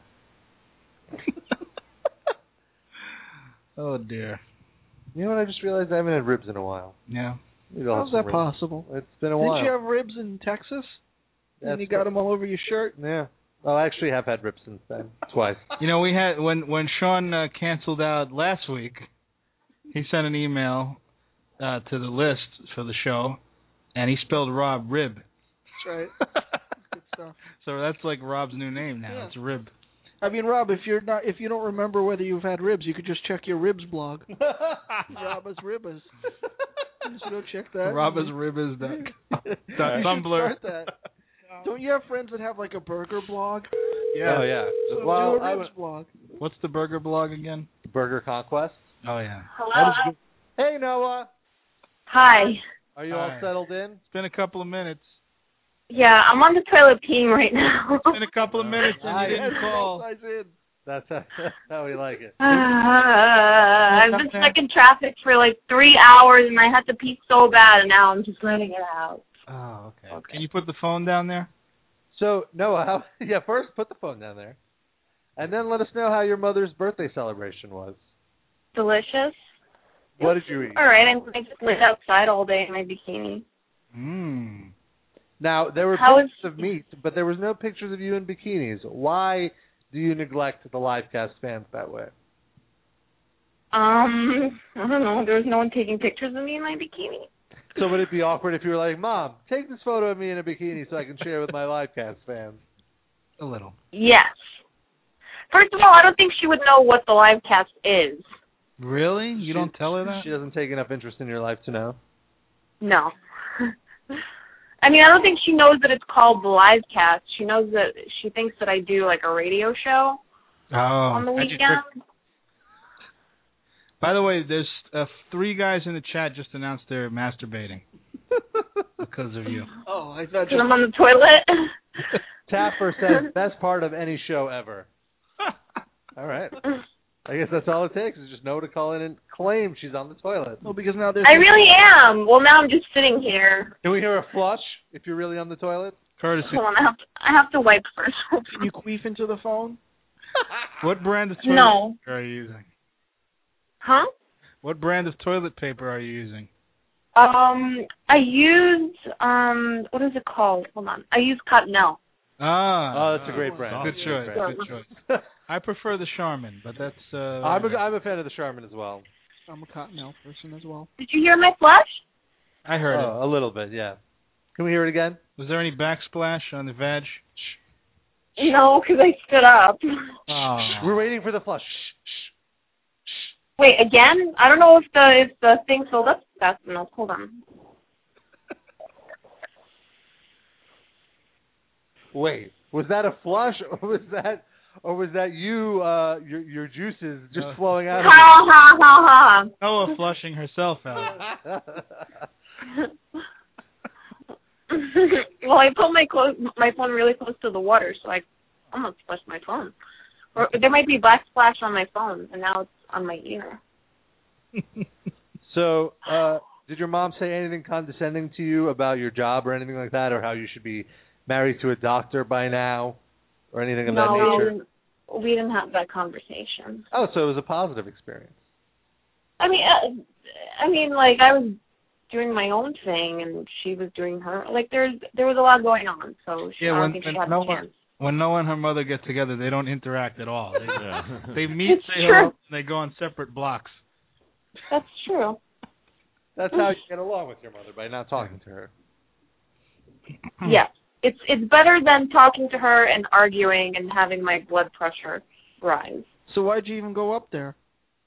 Oh dear. You know what? I just realized I haven't had ribs in a while. Yeah. Maybe I'll have How's some that ribs. possible? It's been a Didn't while. you have ribs in Texas? That's and you got them all over your shirt? Yeah. Well, I actually have had ribs since then, twice. You know, we had when when Sean uh, canceled out last week. He sent an email uh, to the list for the show, and he spelled Rob Rib. That's right. Good stuff. So that's like Rob's new name now. Yeah. It's Rib. I mean, Rob, if you're not, if you don't remember whether you've had ribs, you could just check your ribs blog. Robba's Ribbas. Just go check that. Rob's Ribbas. Dot, You dot should Tumblr. start that. Don't you have friends that have like a burger blog? Yeah. Oh, yeah. So well, do I a was ribs blog. What's the burger blog again? Burger Conquest. Oh yeah. Hello? Hey, Noah. Hi. Are you all Hi. settled in? It's been a couple of minutes. Yeah, I'm on the toilet peeing right now. It's been a couple of minutes and Hi. you didn't call. Size in. That's how, that's how we like it. Uh, I've been stuck in traffic for like three hours and I had to pee so bad and now I'm just letting it out. Oh, okay. Okay. Can you put the phone down there? So, Noah, how, yeah, first put the phone down there. And then let us know how your mother's birthday celebration was. Delicious. What did you eat? All right, I just lived outside all day in my bikini. Mmm. Now, there were How pictures of meat, but there was no pictures of you in bikinis. Why do you neglect the livecast fans that way? Um, I don't know. There was no one taking pictures of me in my bikini. So would it be awkward if you were like, Mom, take this photo of me in a bikini so I can share with my livecast fans? A little. Yes. First of all, I don't think she would know what the live cast is. Really? You She- don't tell her that? She doesn't take enough interest in your life to know. No. I mean, I don't think she knows that it's called the live cast. She knows that she thinks that I do like a radio show Oh. on the how'd you weekend. trick- By the way, there's uh, three guys in the chat just announced they're masturbating because of you. Oh, I thought Because I'm on the toilet. Tapper says best part of any show ever. All right. I guess that's all it takes is just know to call in and claim she's on the toilet. Well, because now there's. I really am. Well, now I'm just sitting here. Can we hear a flush if you're really on the toilet? Courtesy. Hold on, I have to, I have to wipe first. Can you queef into the phone? What brand of toilet No. paper are you using? Huh? What brand of toilet paper are you using? Um, I use um, what is it called? Hold on. I use Cottonelle. Ah. Oh, that's a great brand. Good choice. Great brand. Good choice. I prefer the Charmin, but that's. Uh, I'm a, I'm a fan of the Charmin as well. I'm a Cottonelle person as well. Did you hear my flush? I heard Oh, a little bit, yeah. Can we hear it again? it. Was there any backsplash on the veg? No, because I stood up. Oh. We're waiting for the flush. Wait, again? I don't know if the if the thing filled up fast enough. Hold on. Wait, was that a flush, or was that, or was that you, uh, your your juices just Uh, flowing out? Ha ha ha ha. Noah flushing herself out. Well, I put my close, my phone really close to the water, so I almost flushed my phone. Or there might be black splash on my phone, and now it's on my ear. So, uh, did your mom say anything condescending to you about your job or anything like that, or how you should be married to a doctor by now, or anything of no, that we nature? didn't, we didn't have that conversation. Oh, so it was a positive experience. I mean, uh, I mean, like I was doing my own thing, and she was doing her. Like there's there was a lot going on, so she, Yeah, I don't when- think she when had no a one- chance. When Noah and her mother get together, they don't interact at all. They, Yeah. they meet, It's say true. hello, and they go on separate blocks. That's true. That's how you get along with your mother, by not talking to her. Yes, it's it's better than talking to her and arguing and having my blood pressure rise. So why'd you even go up there?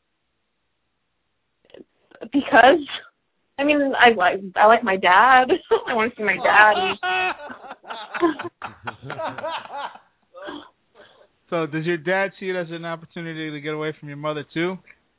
Because, I mean, I like I like my dad. I want to see my dad. So does your dad see it as an opportunity to get away from your mother too?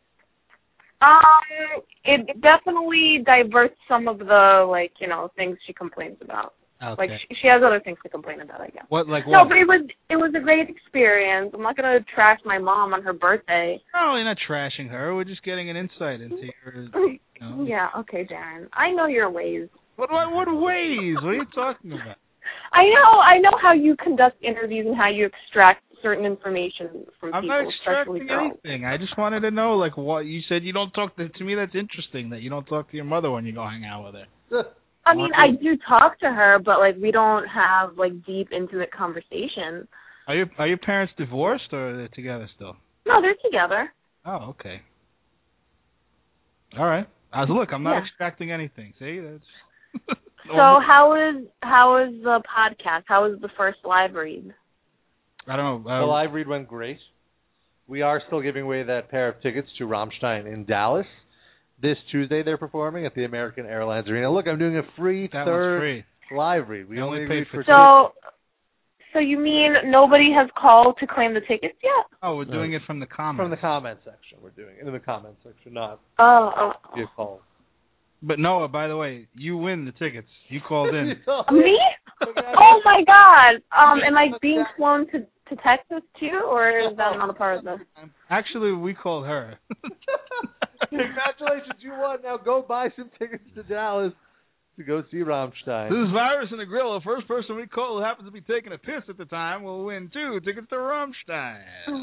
Um, it definitely diverts some of the like you know things she complains about. Okay. Like she, she has other things to complain about, I guess. What like No, what? but it was it was a great experience. I'm not gonna trash my mom on her birthday. No, you're not trashing her. We're just getting an insight into your. You know. Yeah, okay, Darren. I know your ways. What, what what ways? What are you talking about? I know I know how you conduct interviews and how you extract certain information from I'm people, not especially extracting girls. anything. I just wanted to know, like, what you said. You don't talk to. To me, that's interesting that you don't talk to your mother when you go hang out with her. I mean, I do talk to her, but like we don't have like deep, intimate conversations. Are your Are your parents divorced or are they together still? No, they're together. Oh, okay. All right. I was look. I'm not Yeah. extracting anything. See, that's. So how is how is the podcast? How was the first live read? I don't know. Uh, The live read went great. We are still giving away that pair of tickets to Rammstein in Dallas. This Tuesday they're performing at the American Airlines Arena. Look, I'm doing a free that third one's free. live read. We I only only paid read for for So, so you mean nobody has called to claim the tickets yet? Oh, we're doing it from the comments. from the comment section. We're doing it in the comment section, not Oh, oh, via call. But Noah, by the way, you win the tickets. You called in. oh. Me? Oh my God! Um, am I being flown to to Texas too, or is that not a part of this? Actually, we called her. Congratulations, you won. Now go buy some tickets to Dallas to go see Rammstein. This is Virus in the Grill. The first person we call who happens to be taking a piss at the time will win two tickets to Rammstein.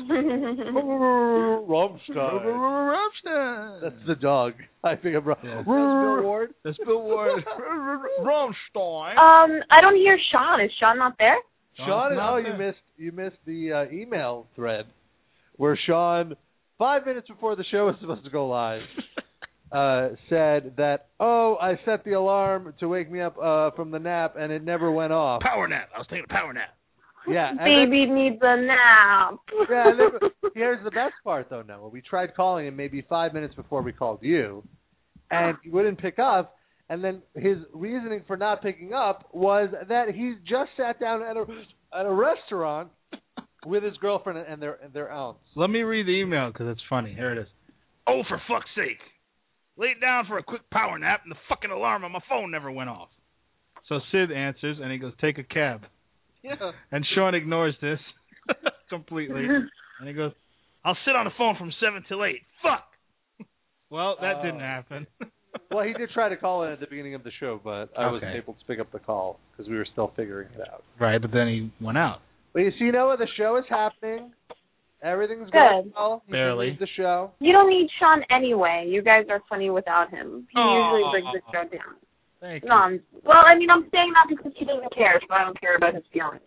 Rammstein. Rammstein. That's the dog. I think I'm wrong. Yeah. That's Bill Ward. That's Bill Ward. Rammstein. Um, I don't hear Sean. Is Sean not there? Sean, Sean's not oh, there. you missed you missed the uh, email thread where Sean, five minutes before the show was supposed to go live, uh, said that, oh, I set the alarm to wake me up uh, from the nap and it never went off. Power nap. I was taking a power nap. Yeah. and then- Baby needs a nap. Yeah, and then, here's the best part, though, Noah. We tried calling him maybe five minutes before we called you, and he wouldn't pick up. And then his reasoning for not picking up was that he just sat down at a at a restaurant with his girlfriend and their and their aunts. Let me read the email because it's funny. Here it is. Oh, for fuck's sake. Laid down for a quick power nap and the fucking alarm on my phone never went off. So Sid answers and he goes, take a cab. Yeah. And Sean ignores this completely. And he goes, I'll sit on the phone from seven till eight. Fuck. Well, that Uh, didn't happen. Well, he did try to call in at the beginning of the show, but I wasn't Okay. able to pick up the call because we were still figuring it out. Right, but then he went out. But you see, Noah, the show is happening. Everything's Good. going well. You can Barely. leave the show. You don't need Sean anyway. You guys are funny without him. He Aw. usually brings the show down. Thank you. No, I'm, well, I mean, I'm saying that because he doesn't care, so I don't care about his feelings.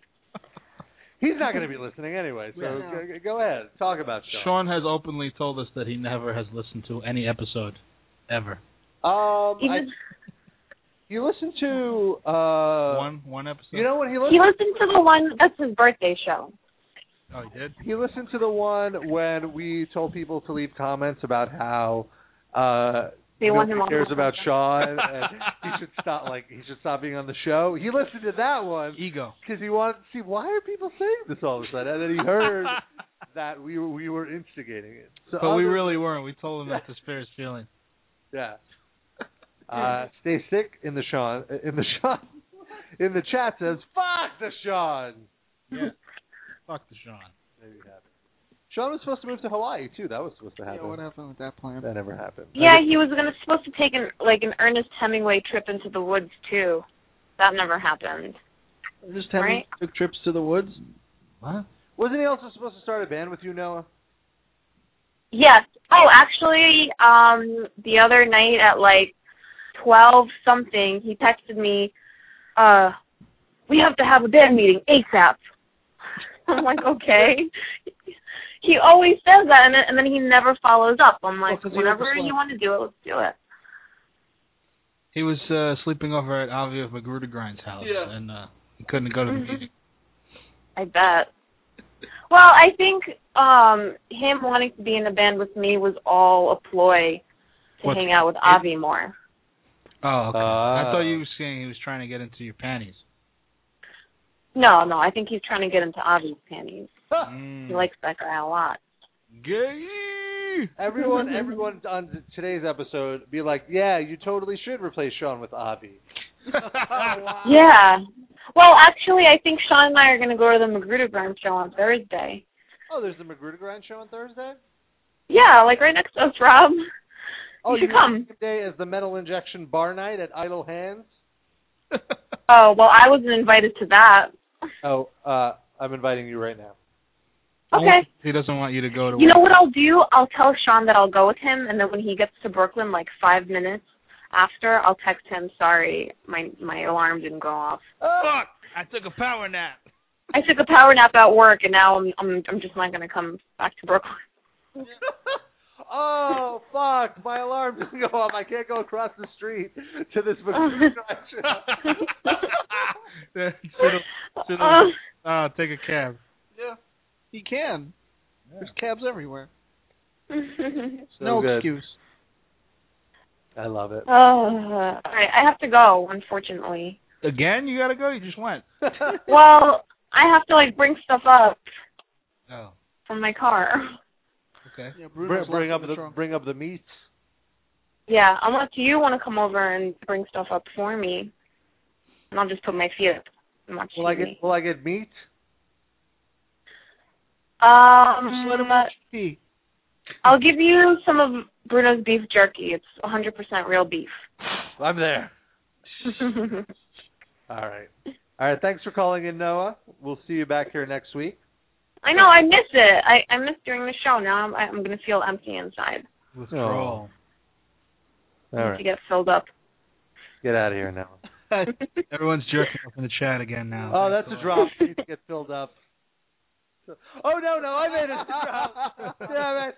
He's not going to be listening anyway, so Yeah. go, go ahead. Talk about Sean. Sean has openly told us that he never has listened to any episode ever. Um, He I, just you listen to uh, one one episode? You know what he he listened? listened to the one that's his birthday show. Oh, he did? He listened to the one when we told people to leave comments about how uh, They want nobody him on cares the about podcast. Sean and he should stop like he should stop being on the show. He listened to that one Ego. because he wanted to see why are people saying this all of a sudden, and then he heard that we were we were instigating it. So But we other- really weren't. We told him not to spare his feelings. yeah. Uh, stay sick in the Sean in the Sean in the chat says fuck the Sean. Yeah. Fuck the Sean. There you have it. Sean was supposed to move to Hawaii too. That was supposed to happen. Yeah, what happened with that plan? That never happened. Yeah, he was gonna supposed to take an like an Ernest Hemingway trip into the woods too. That never happened. Just having Right. took trips to the woods. What? Wasn't he also supposed to start a band with you, Noah? Yes. Oh, actually, um, the other night at like twelve something, he texted me, uh, we have to have a band meeting ASAP. I'm like, okay. He always says that, and then, and then he never follows up. I'm like, Well, 'cause he whenever overslept. you want to do it, let's do it. He was uh, sleeping over at Avi of Magrudergrind's house, Yeah. and uh, he couldn't go to the meeting. I bet. Well, I think um, him wanting to be in a band with me was all a ploy to What's- hang out with Avi more. Oh, okay. Uh, I thought you were saying he was trying to get into your panties. No, no, I think he's trying to get into Avi's panties. Mm. He likes that guy a lot. Gay. Everyone, everyone on today's episode be like, yeah, you totally should replace Sean with Avi. Yeah. Well, actually, I think Sean and I are going to go to the Magruder Grind show on Thursday. Oh, there's the Magruder Grind show on Thursday? Yeah, like right next to us, Rob. Oh, You should you come. have the same day as the Metal Injection Bar Night at Idle Hands? Oh, well, I wasn't invited to that. Oh, uh, I'm inviting you right now. Okay. He doesn't want you to go to You work. know what I'll do? I'll tell Sean that I'll go with him, and then when he gets to Brooklyn, like five minutes after, I'll text him, sorry, my my alarm didn't go off. Fuck! I took a power nap. I took a power nap at work, and now I'm I'm, I'm just not going to come back to Brooklyn. Oh, fuck, my alarm didn't go off. I can't go across the street to this Magruder Grind show. Should have, Uh, uh, take a cab. Yeah, he can. There's cabs everywhere. So no good. excuse. I love it. Uh, all right, I have to go, unfortunately. Again? You gotta go? You just went. Well, I have to like bring stuff up Oh, from my car. okay. Yeah, bring, Bruno's bring left up in the trunk. bring up the meats. Yeah, unless you want to come over and bring stuff up for me, and I'll just put my feet up and watch Will I T V. get Will I get meat? Um, Let him watch T V. I'll give you some of Bruno's beef jerky. It's one hundred percent real beef. I'm there. All right. All right. Thanks for calling in, Noah. We'll see you back here next week. I know, I miss it. I, I miss doing the show. Now I'm, I'm going to feel empty inside. Withdrawal. All To right. get filled up. Get out of here, Noah. Everyone's jerking off in the chat again now. Oh, that's a drop. You need to get filled up. Oh no, no, I made it a drop. Damn it.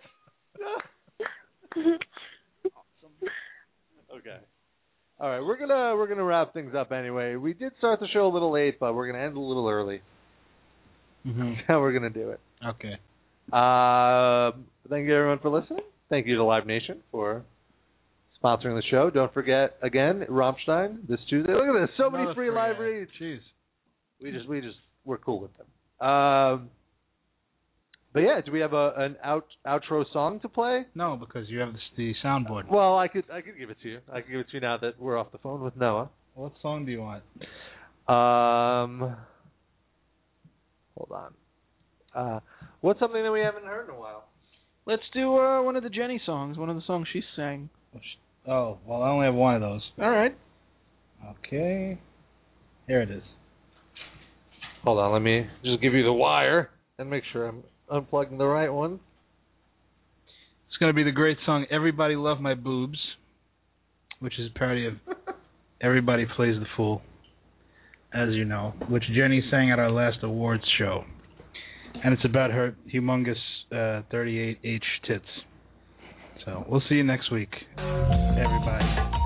Okay. All right, we're gonna we're gonna wrap things up anyway. We did start the show a little late, but we're gonna end a little early. Mm-hmm. That's how we're going to do it. Okay. Uh, thank you, everyone, for listening. Thank you to Live Nation for sponsoring the show. Don't forget, again, Rammstein this Tuesday. Look at this. So Another many free free live ad. reads. Jeez. We just, we just, we're cool with them. Um, but yeah, do we have a an out outro song to play? No, because you have the, the soundboard. Well, I could, I could give it to you. I could give it to you now that we're off the phone with Noah. What song do you want? Um, hold on. Uh, what's something that we haven't heard in a while? Let's do uh, one of the Jenny songs, one of the songs she sang. Oh, well, I only have one of those. All right. Okay. Here it is. Hold on, let me just give you the wire and make sure I'm unplugging the right one. It's going to be the great song Everybody Love My Boobs, which is a parody of Everybody Plays the Fool, as you know, which Jenny sang at our last awards show. And it's about her humongous uh, thirty-eight H tits. So we'll see you next week, everybody.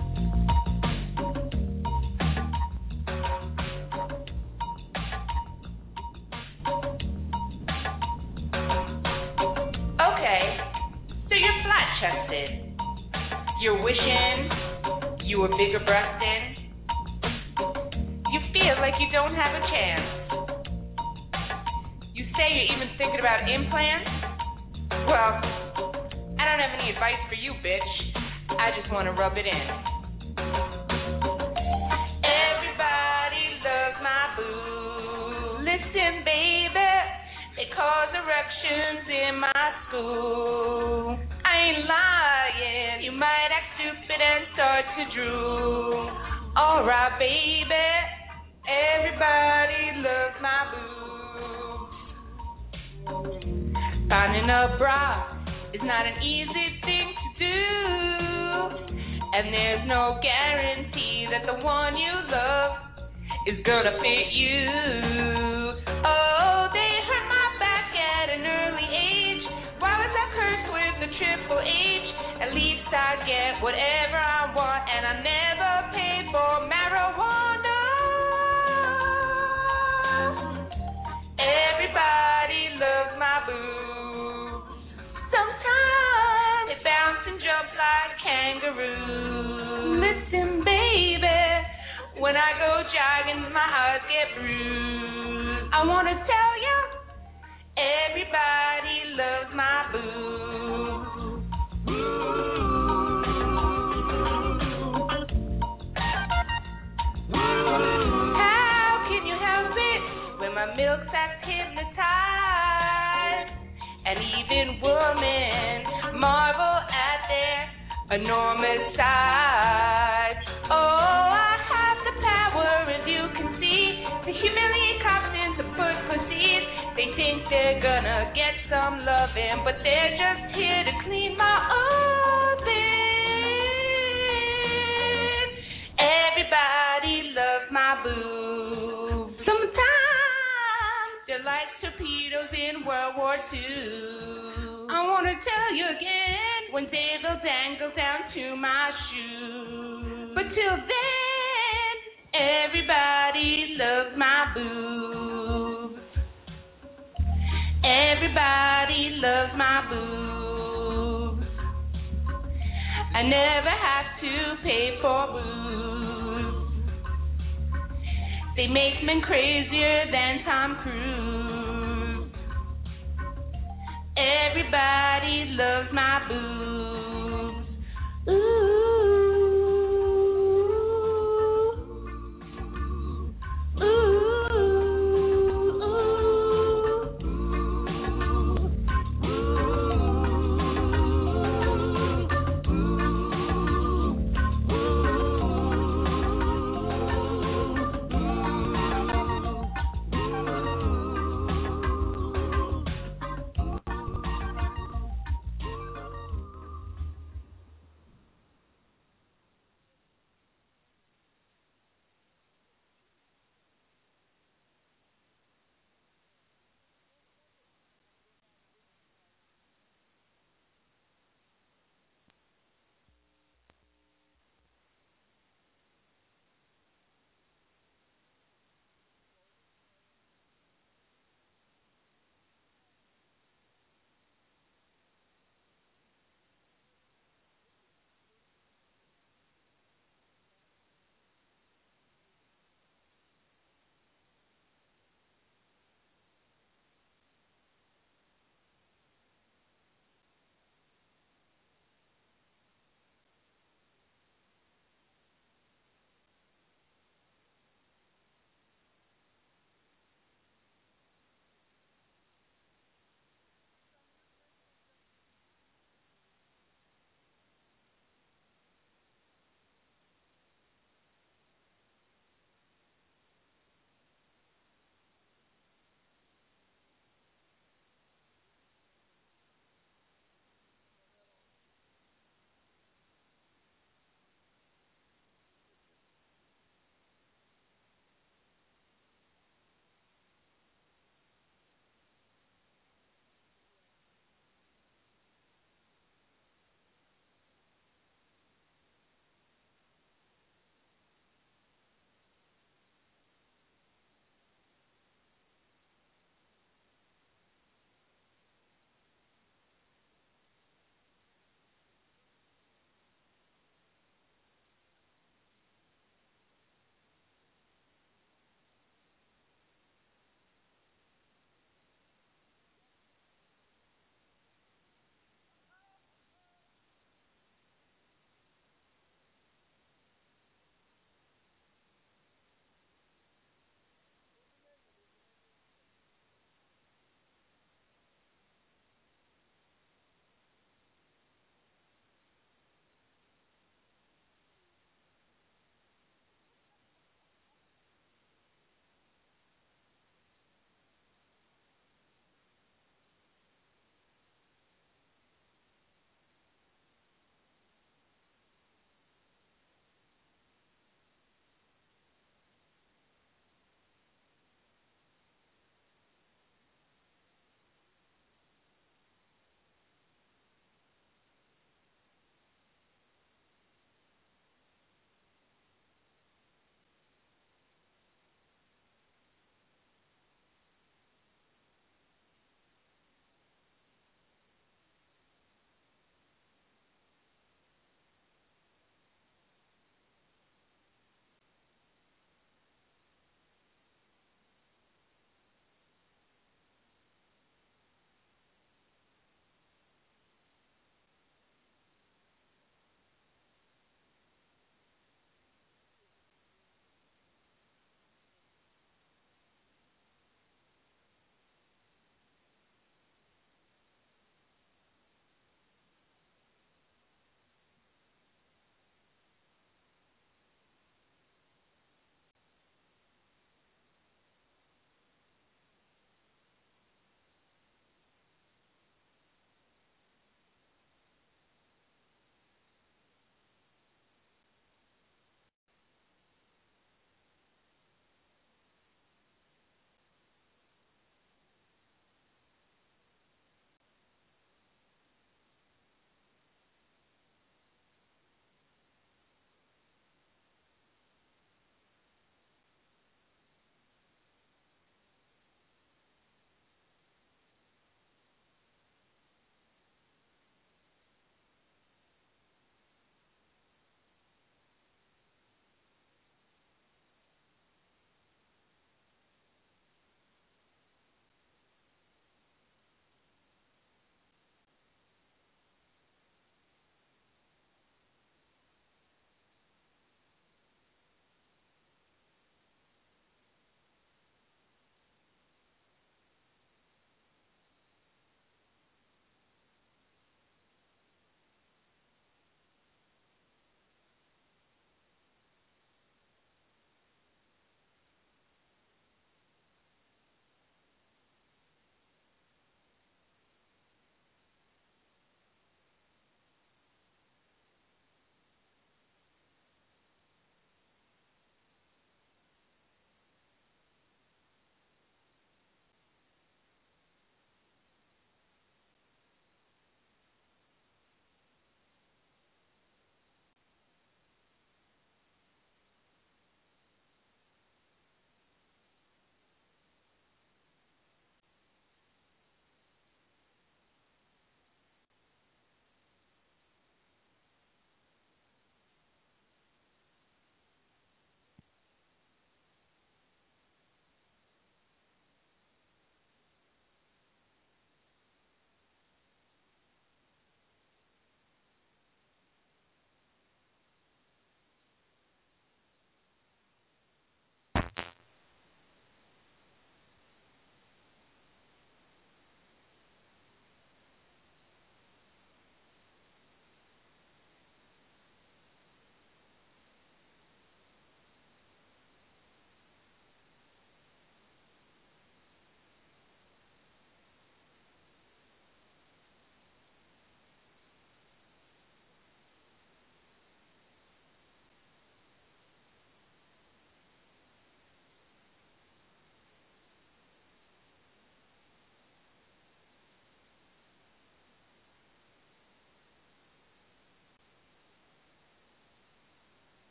Okay, so you're flat-chested. You're wishing you were bigger breasted. You feel like you don't have a chance. You say you're even thinking about implants? Well, I don't have any advice for you, bitch. I just want to rub it in. Everybody loves my boo. Listen, baby, they cause erections in my school. I ain't lying. You might act stupid and start to drool. Alright, baby, everybody loves my boo. Finding a bra is not an easy thing to do, and there's no guarantee that the one you love is gonna fit you. Oh, they hurt my back at an early age. Why was I cursed with the triple H? At least I get whatever I want, and I never paid for marijuana. Everybody loves my boo. Sometimes they bounce and jump like kangaroos. Listen, baby, when I go jogging, my eyes get bruised. I wanna tell you, everybody loves my boo. How can you help it when my milk sack's hypnotized? And even women marvel at their enormous size. Oh, I have the power, as you can see, to humiliate cops and to put pussies. They think they're gonna get some loving, but they're just here to clean my oven. Everybody loves my boobs. Sometimes they're like torpedoes in World War Two. I wanna tell you again, one day they'll dangle down to my shoe. But till then, everybody loves my boobs. Everybody loves my boobs. I never have to pay for boobs. They make men crazier than Tom Cruise. Everybody loves my boobs. Ooh.